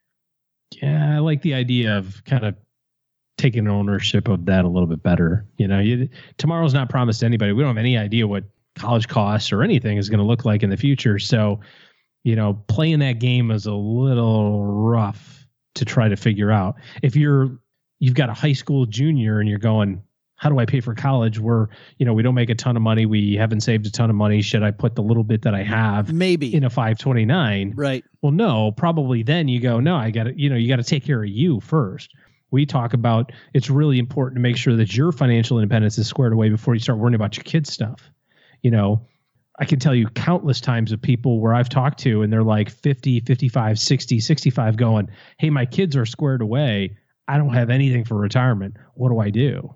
Yeah, I like the idea of kind of taking ownership of that a little bit better. You know, you, tomorrow's not promised to anybody. We don't have any idea what college costs or anything is going to look like in the future. So, you know, playing that game is a little rough to try to figure out. If you're, you've got a high school junior and you're going, how do I pay for college? We're, you know, we don't make a ton of money. We haven't saved a ton of money. Should I put the little bit that I have maybe in a five twenty-nine? Right. Well, no, probably then you go, no, I got to, you know, you got to take care of you first. We talk about it's really important to make sure that your financial independence is squared away before you start worrying about your kids' stuff. You know, I can tell you countless times of people where I've talked to and they're like fifty, fifty-five, sixty, sixty-five going, hey, my kids are squared away. I don't have anything for retirement. What do I do?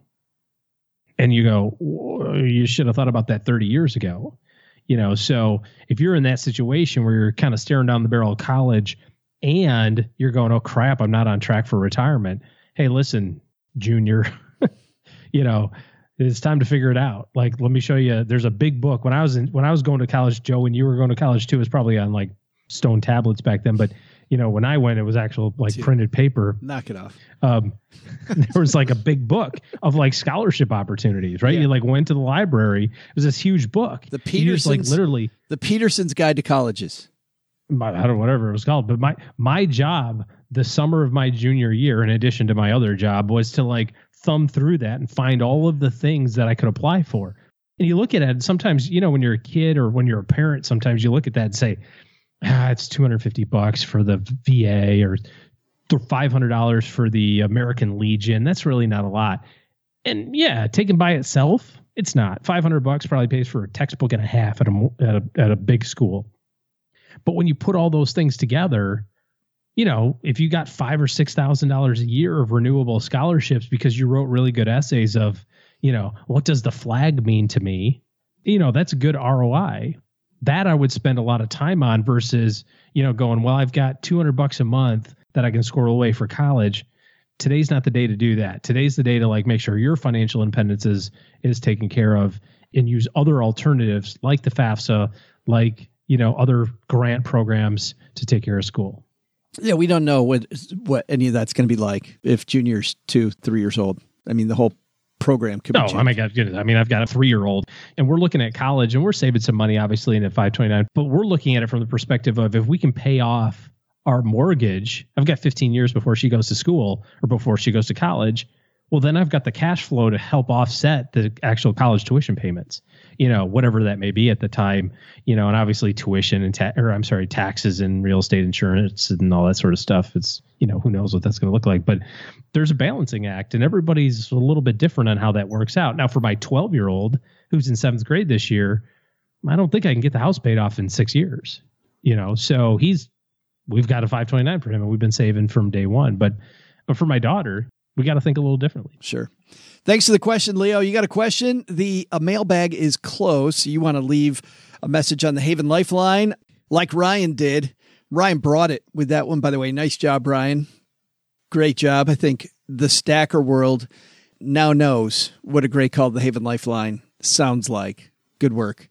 And you go, you should have thought about that thirty years ago. You know, so if you're in that situation where you're kind of staring down the barrel of college and you're going, oh, crap, I'm not on track for retirement. Hey, listen, junior, you know, it's time to figure it out. Like, let me show you. There's a big book. When I was in, when I was going to college, Joe, when you were going to college too, it was probably on like stone tablets back then. But You know, when I went, it was actual like printed paper. Knock it off. Um, there was like a big book of like scholarship opportunities, right? Yeah. You like went to the library. It was this huge book. The Peterson's, like literally the Peterson's Guide to Colleges. My, I don't know, whatever it was called. But my, my job the summer of my junior year, in addition to my other job, was to like thumb through that and find all of the things that I could apply for. And you look at it, sometimes, you know, when you're a kid or when you're a parent, sometimes you look at that and say, ah, it's two hundred fifty bucks for the V A or five hundred dollars for the American Legion. That's really not a lot. And yeah, taken by itself, it's not. five hundred bucks probably pays for a textbook and a half at a, at a, at a big school. But when you put all those things together, you know, if you got five or six thousand dollars a year of renewable scholarships because you wrote really good essays of, you know, what does the flag mean to me? You know, that's a good R O I. That I would spend a lot of time on versus, you know, going, well, I've got two hundred bucks a month that I can squirrel away for college. Today's not the day to do that. Today's the day to like make sure your financial independence is, is taken care of and use other alternatives like the FAFSA, like, you know, other grant programs to take care of school. Yeah, we don't know what what any of that's going to be like if junior's two, three years old. I mean, the whole program could no, be changed. I mean, I mean, I've got a three-year-old, and we're looking at college, and we're saving some money, obviously, in at five twenty-nine. But we're looking at it from the perspective of if we can pay off our mortgage. I've got fifteen years before she goes to school or before she goes to college. Well, then I've got the cash flow to help offset the actual college tuition payments, you know, whatever that may be at the time, you know, and obviously tuition and ta- or I'm sorry, taxes and real estate insurance and all that sort of stuff. It's, you know, who knows what that's going to look like, but there's a balancing act and everybody's a little bit different on how that works out. Now, for my twelve year old who's in seventh grade this year, I don't think I can get the house paid off in six years, you know, so he's, we've got a five twenty-nine for him and we've been saving from day one. But, but for my daughter, we got to think a little differently. Sure. Thanks for the question, Leo. You got a question? The a mailbag is closed. So you want to leave a message on the Haven Lifeline like Ryan did. Ryan brought it with that one, by the way. Nice job, Ryan. Great job. I think the stacker world now knows what a great call the Haven Lifeline sounds like. Good work.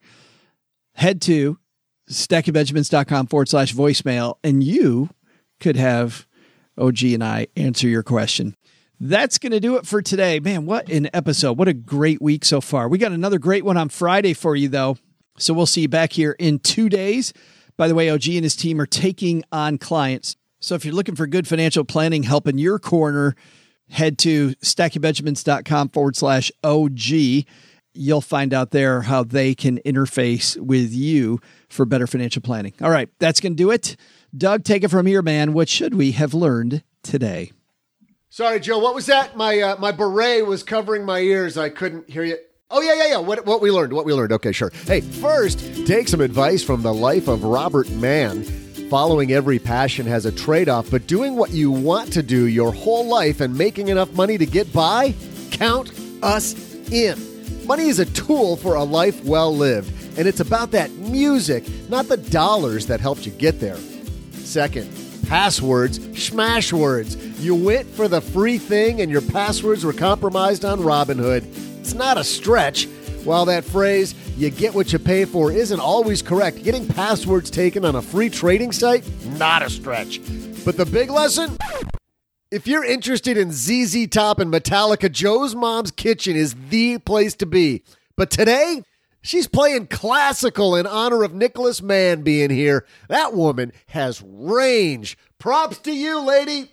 Head to stackingbenjamins.com forward slash voicemail, and you could have O G and I answer your question. That's going to do it for today. Man, what an episode. What a great week so far. We got another great one on Friday for you, though. So we'll see you back here in two days. By the way, O G and his team are taking on clients. So if you're looking for good financial planning help in your corner, head to stackingbenjamins.com forward slash OG. You'll find out there how they can interface with you for better financial planning. All right, that's going to do it. Doug, take it from here, man. What should we have learned today? Sorry, Joe. What was that? My uh, my beret was covering my ears. I couldn't hear you. Oh, yeah, yeah, yeah. What what we learned. What we learned. Okay, sure. Hey, first, take some advice from the life of Robert Mann. Following every passion has a trade-off, but doing what you want to do your whole life and making enough money to get by, count us in. Money is a tool for a life well lived, and it's about that music, not the dollars that helped you get there. Second, passwords, smash words. You went for the free thing and your passwords were compromised on Robinhood. It's not a stretch. While that phrase, you get what you pay for, isn't always correct, getting passwords taken on a free trading site, not a stretch. But the big lesson? If you're interested in Z Z Top and Metallica, Joe's Mom's Kitchen is the place to be. But today, she's playing classical in honor of Nicholas Mann being here. That woman has range. Props to you, lady.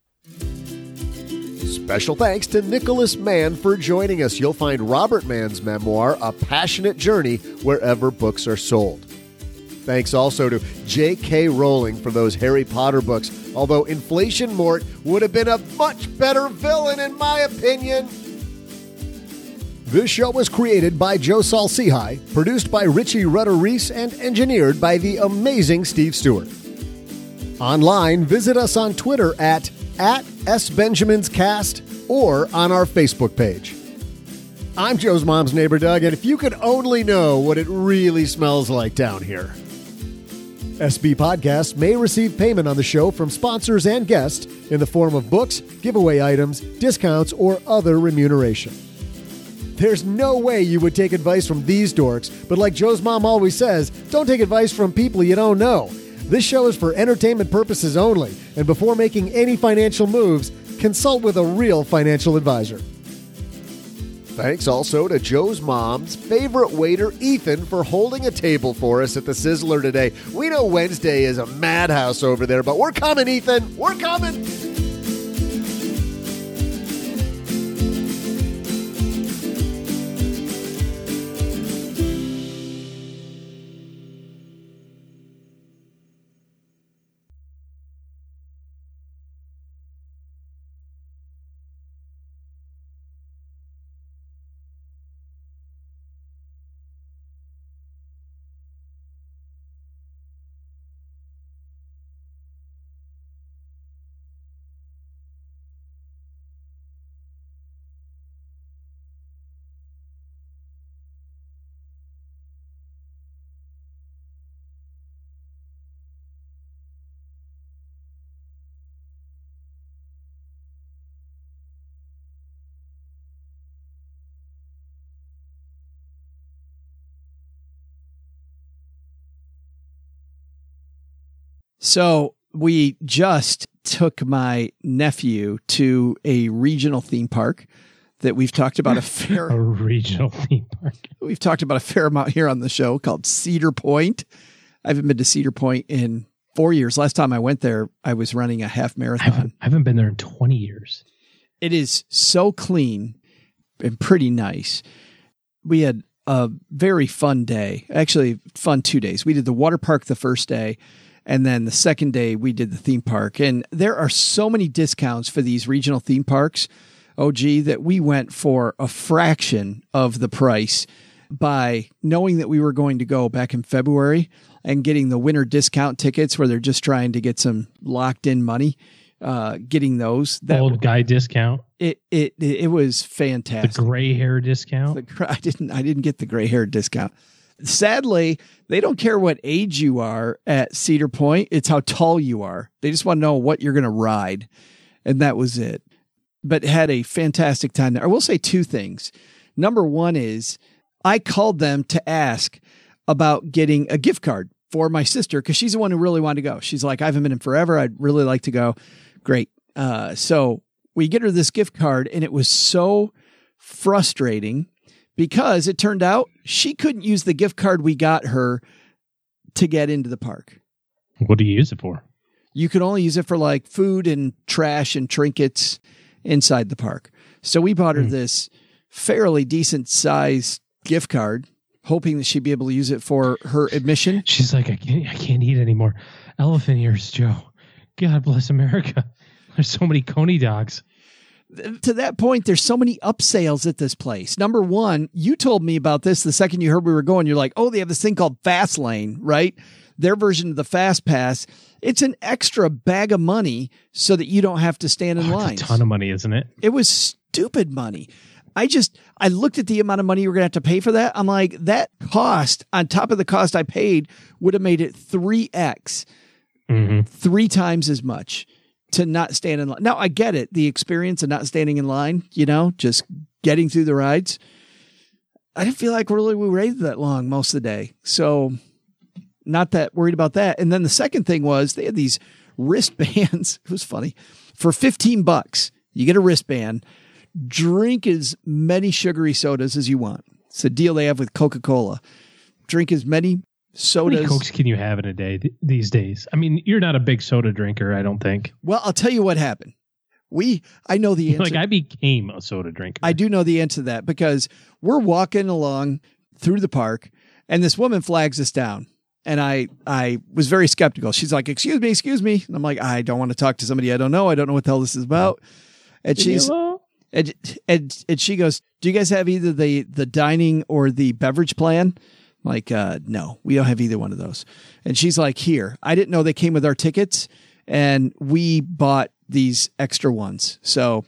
Special thanks to Nicholas Mann for joining us. You'll find Robert Mann's memoir, A Passionate Journey, wherever books are sold. Thanks also to J K Rowling for those Harry Potter books, although Inflation Mort would have been a much better villain in my opinion. This show was created by Joe Saul-Sehy, produced by Richie Rutter-Reese, and engineered by the amazing Steve Stewart. Online, visit us on Twitter at, at SBenjaminsCast or on our Facebook page. I'm Joe's mom's neighbor, Doug, and if you could only know what it really smells like down here. S B Podcasts may receive payment on the show from sponsors and guests in the form of books, giveaway items, discounts, or other remuneration. There's no way you would take advice from these dorks, but like Joe's mom always says, don't take advice from people you don't know. This show is for entertainment purposes only, and before making any financial moves, consult with a real financial advisor. Thanks also to Joe's mom's favorite waiter, Ethan, for holding a table for us at the Sizzler today. We know Wednesday is a madhouse over there, but we're coming, Ethan. We're coming. So we just took my nephew to a regional theme park that we've talked about a fair a regional theme park. We've talked about a fair amount here on the show called Cedar Point. I haven't been to Cedar Point in four years. Last time I went there, I was running a half marathon. I haven't, I haven't been there in twenty years. It is so clean and pretty nice. We had a very fun day, actually fun two days. We did the water park the first day, and then the second day we did the theme park. And there are so many discounts for these regional theme parks, O G, that we went for a fraction of the price by knowing that we were going to go back in February and getting the winter discount tickets where they're just trying to get some locked in money, uh, getting those. That old guy discount. It, it, it was fantastic. The gray hair discount. The, I didn't, I didn't get the gray hair discount. Sadly, they don't care what age you are at Cedar Point. It's how tall you are. They just want to know what you're going to ride. And that was it. But had a fantastic time there. I will say two things. Number one is I called them to ask about getting a gift card for my sister because she's the one who really wanted to go. She's like, I haven't been in forever. I'd really like to go. Great. Uh, so we get her this gift card, and it was so frustrating because it turned out she couldn't use the gift card we got her to get into the park. What do you use it for? You could only use it for like food and trash and trinkets inside the park. So we bought her mm. this fairly decent sized gift card, hoping that she'd be able to use it for her admission. She's like, I can't, I can't eat anymore. Elephant ears, Joe. God bless America. There's so many Coney dogs. To that point, there's so many upsales at this place. Number one, you told me about this the second you heard we were going. You're like, oh, they have this thing called Fast Lane, right? Their version of the Fast Pass. It's an extra bag of money so that you don't have to stand in oh, line. It's a ton of money, isn't it? It was stupid money. I just, I looked at the amount of money you were going to have to pay for that. I'm like, that cost on top of the cost I paid would have made it three X, mm-hmm. three times as much to not stand in line. Now I get it. The experience of not standing in line, you know, just getting through the rides. I didn't feel like really we waited that long most of the day. So not that worried about that. And then the second thing was they had these wristbands. It was funny. For fifteen bucks, you get a wristband. Drink as many sugary sodas as you want. It's a deal they have with Coca-Cola. Drink as many sodas. How many Cokes can you have in a day th- these days? I mean, you're not a big soda drinker, I don't think. Well, I'll tell you what happened. We, I know the answer. Like I became a soda drinker. I do know the answer to that because we're walking along through the park and this woman flags us down. And I, I was very skeptical. She's like, excuse me, excuse me. And I'm like, I don't want to talk to somebody I don't know. I don't know what the hell this is about. And she's, and, and, and she goes, do you guys have either the, the dining or the beverage plan? I'm like, uh, no, we don't have either one of those. And she's like, here, I didn't know they came with our tickets and we bought these extra ones. So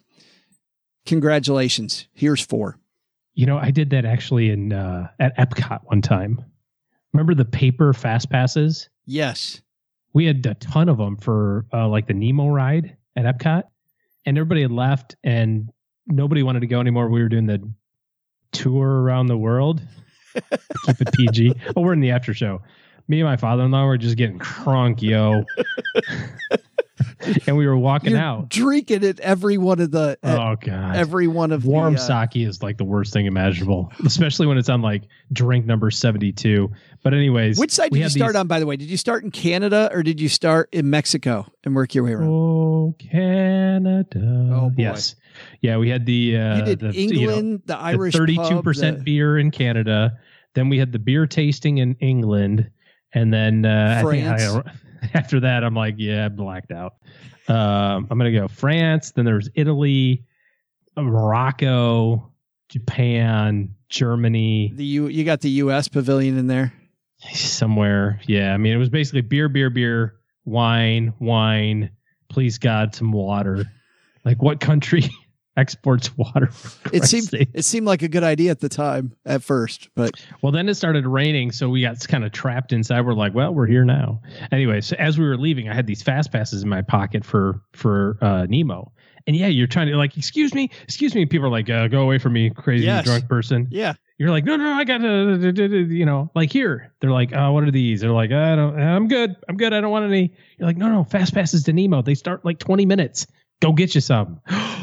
congratulations. Here's four. You know, I did that actually in, uh, at Epcot one time. Remember the paper fast passes? Yes. We had a ton of them for uh, like the Nemo ride at Epcot, and everybody had left and nobody wanted to go anymore. We were doing the tour around the world. Keep it P G. Oh, we're in the after show. Me and my father-in-law were just getting crunk, yo. And we were walking You're out. drinking at every one of the Oh god. every one of warm the, uh, sake is like the worst thing imaginable, especially when it's on like drink number seventy-two. But anyways, Which side we did you had start these- on, by the way? Did you start in Canada or did you start in Mexico and work your way around? Oh, Canada. Oh, boy. Yes. Yeah, we had the uh you did the, England, you know, the Irish the thirty-two percent pub, the beer in Canada. Then we had the beer tasting in England, and then uh, I think France. I, after that, I'm like, yeah, I blacked out. Um, I'm gonna go France. Then there's Italy, Morocco, Japan, Germany, the U, you got the U S pavilion in there. somewhere. Yeah, I mean, it was basically beer, beer, beer, wine, wine. Please God, some water. Like, what country exports water? for It Christ's seemed sake? it seemed like a good idea at the time at first, but Well, then it started raining, so we got kind of trapped inside. We're like, well, we're here now. Anyway, so as we were leaving, I had these fast passes in my pocket for for uh, Nemo. And yeah, you're trying to like, excuse me, excuse me. People are like, uh, go away from me, crazy Yes. drunk person. yeah. You're like, no, no, I got to, you know, like here. They're like, oh, what are these? They're like, I don't, I'm good. I'm good. I don't want any. You're like, no, no, fast passes to Nemo. They start like twenty minutes. Go get you some.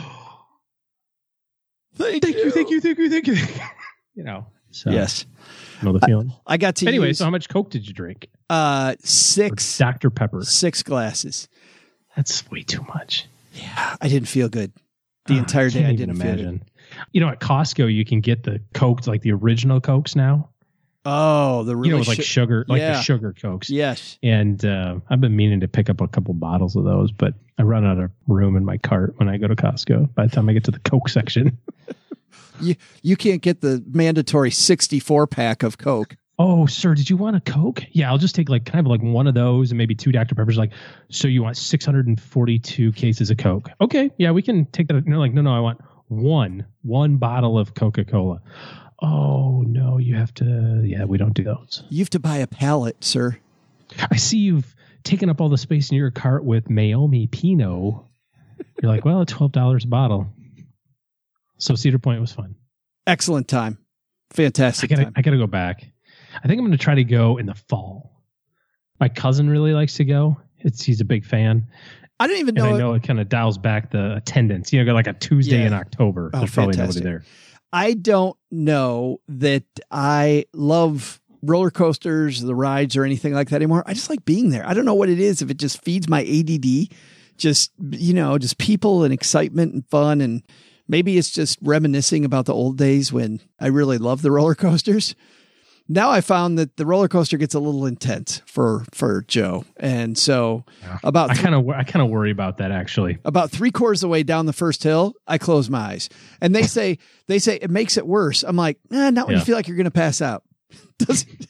Thank, Thank you, thank you, thank you, thank you. You know, so Yes. know the feeling. I got to Anyway, use so how much Coke did you drink? uh Or six Doctor Pepper. six glasses. That's way too much. Yeah, I didn't feel good. The Oh, entire day can't I even didn't feel good. imagine. You know, at Costco you can get the Cokes, like the original Cokes now. Oh, the really You know, with like su- sugar, like yeah. the sugar Cokes. Yes. And uh, I've been meaning to pick up a couple bottles of those, but I run out of room in my cart when I go to Costco. By the time I get to the Coke section. You you can't get the mandatory sixty-four pack of Coke. Oh, sir, did you want a Coke? Yeah, I'll just take like kind of like one of those and maybe two Doctor Peppers. Like, so you want six hundred forty-two cases of Coke? Okay, yeah, we can take that. No, like, no, no, I want one, one bottle of Coca-Cola. Oh, no, you have to. Yeah, we don't do those. You have to buy a pallet, sir. I see you've taken up all the space in your cart with Maomi Pinot. You're like, well, it's twelve dollars a bottle. So Cedar Point was fun. Excellent time. I Fantastic gotta, time. I gotta go back. I think I'm gonna try to go in the fall. My cousin really likes to go. It's he's a big fan, I didn't even and know. I know it kind of dials back the attendance. You know, like a Tuesday Yeah. in October. Oh, There's probably fantastic. nobody there. I don't know that I love roller coasters, the rides, or anything like that anymore. I just like being there. I don't know what it is. If it just feeds my A D D, just, you know, just people and excitement and fun. And maybe it's just reminiscing about the old days when I really loved the roller coasters. Now I found that the roller coaster gets a little intense for, for Joe. And so about I th- kind of I kind of worry about that actually. about three quarters of the way down the first hill, I close my eyes. And they say, they say it makes it worse. I'm like, nah, not when Yeah. you feel like you're going to pass out. Doesn't,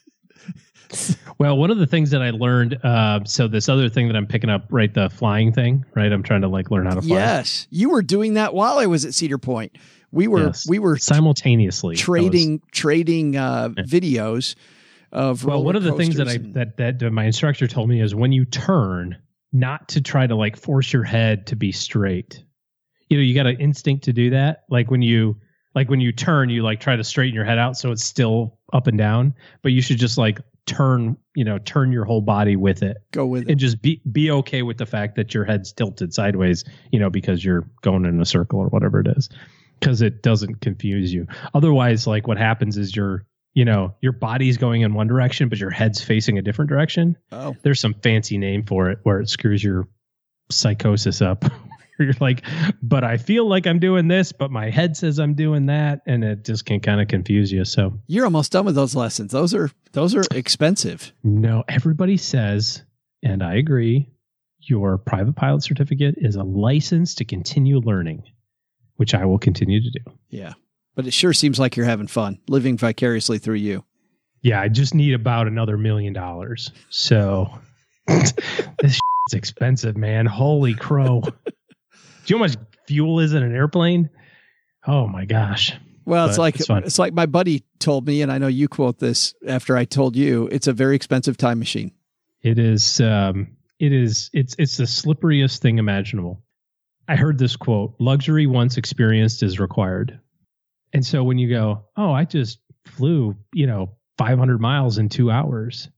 Well, one of the things that I learned, uh, so this other thing that I'm picking up, right, the flying thing, right? I'm trying to like learn how to fly. yes, you were doing that while I was at Cedar Point. We were, Yes. we were simultaneously I was- trading, trading uh, Yeah. videos of Well, roller one of the things that I coasters and- that that my instructor told me is when you turn, not to try to like force your head to be straight. You know, you got an instinct to do that. Like when you like when you turn, you like try to straighten your head out so it's still up and down. But you should just like turn, you know, turn your whole body with it. go with it. And just be be okay with the fact that your head's tilted sideways, you know, because you're going in a circle or whatever it is. Because it doesn't confuse you. Otherwise, like what happens is your, you know, your body's going in one direction, but your head's facing a different direction. Oh, There's some fancy name for it where it screws your psychosis up. You're like, but I feel like I'm doing this, but my head says I'm doing that, and it just can kind of confuse you. So you're almost done with those lessons. Those are, those are expensive. no, everybody says, and I agree, your private pilot certificate is a license to continue learning, which I will continue to do. Yeah. But it sure seems like you're having fun living vicariously through you. Yeah, I just need about another million dollars. So this is expensive, man. Holy crow. Do you know how much fuel is in an airplane? Oh my gosh. Well, it's But like it's fun. it's like my buddy told me, and I know you quote this after I told you. It's a very expensive time machine. It is um it is it's it's the slipperiest thing imaginable. I heard this quote, luxury once experienced is required. And so when you go, oh, I just flew, you know, five hundred miles in two hours.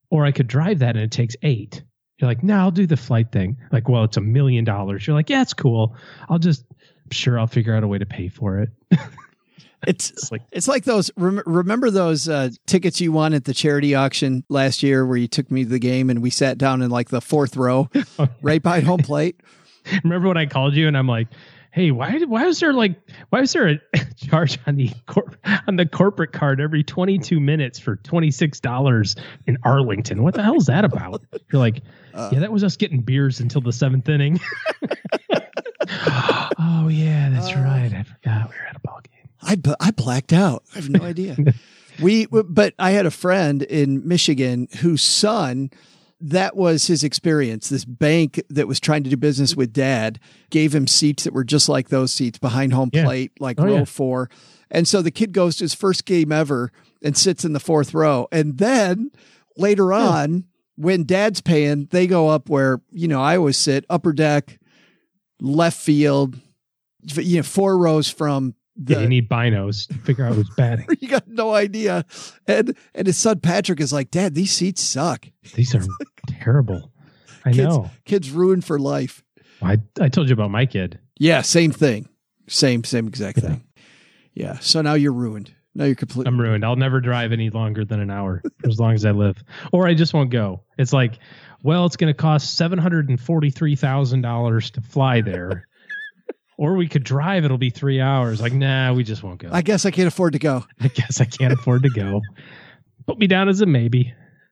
Or I could drive that and it takes eight. You're like, no, I'll do the flight thing. Like, well, it's a million dollars. You're like, yeah, it's cool. I'll just, sure, I'll figure out a way to pay for it. It's, it's like it's like those. Rem- remember those uh, tickets you won at the charity auction last year, where you took me to the game and we sat down in like the fourth row, right behind home plate. Remember when I called you and I'm like, hey, why why was there like why was there a charge on the cor- on the corporate card every twenty-two minutes for twenty-six dollars in Arlington? What the hell is that about? You're like, uh, yeah, that was us getting beers until the seventh inning. Oh yeah, that's uh, right. I forgot we were at a ball game. I, I blacked out. I have no idea. we, but I had a friend in Michigan whose son, that was his experience. This bank that was trying to do business with dad gave him seats that were just like those seats behind home yeah. plate, like oh, row yeah. four. And so the kid goes to his first game ever and sits in the fourth row. And then later on, yeah. when dad's paying, they go up where, you know, I always sit upper deck, left field, you know, four rows from the, yeah, you need binos to figure out who's batting. You got no idea. And and his son Patrick is like, Dad, these seats suck. These are terrible. I kids, know. Kids ruined for life. I I told you about my kid. Yeah, same thing. Same, same exact yeah. thing. Yeah. So now you're ruined. Now you're completely I'm ruined. I'll never drive any longer than an hour for as long as I live. Or I just won't go. It's like, well, it's going to cost seven hundred forty-three thousand dollars to fly there. Or we could drive. It'll be three hours. Like, nah, we just won't go. I guess I can't afford to go. I guess I can't afford to go. Put me down as a maybe.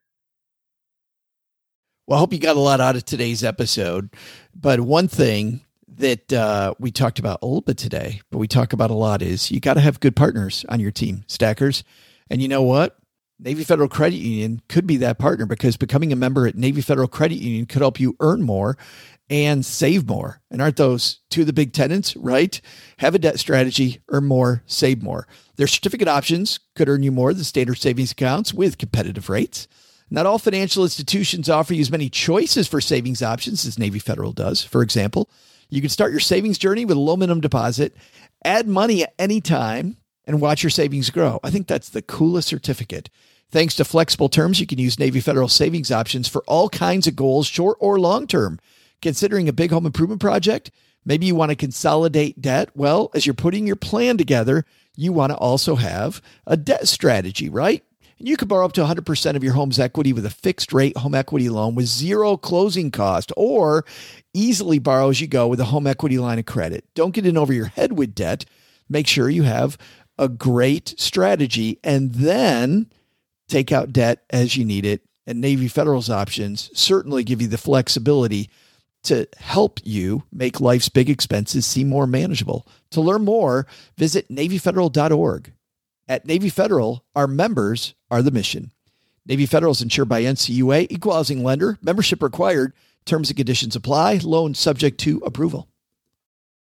Well, I hope you got a lot out of today's episode. But one thing that uh, we talked about a little bit today, but we talk about a lot, is you got to have good partners on your team, stackers. And you know what? Navy Federal Credit Union could be that partner, because becoming a member at Navy Federal Credit Union could help you earn more and save more. And aren't those two of the big tenets, right? Have a debt strategy, earn more, save more. Their certificate options could earn you more than standard savings accounts with competitive rates. Not all financial institutions offer you as many choices for savings options as Navy Federal does. For example, you can start your savings journey with a low minimum deposit, add money at any time, and watch your savings grow. I think that's the coolest certificate. Thanks to flexible terms, you can use Navy Federal savings options for all kinds of goals, short or long-term. Considering a big home improvement project? Maybe you want to consolidate debt. Well, as you're putting your plan together, you want to also have a debt strategy, right? And you can borrow up to one hundred percent of your home's equity with a fixed rate home equity loan with zero closing cost, or easily borrow as you go with a home equity line of credit. Don't get in over your head with debt. Make sure you have a great strategy, and then take out debt as you need it. And Navy Federal's options certainly give you the flexibility to help you make life's big expenses seem more manageable. To learn more, visit Navy Federal dot org. At Navy Federal, our members are the mission. Navy Federal is insured by N C U A, equal housing lender, membership required, terms and conditions apply, loan subject to approval.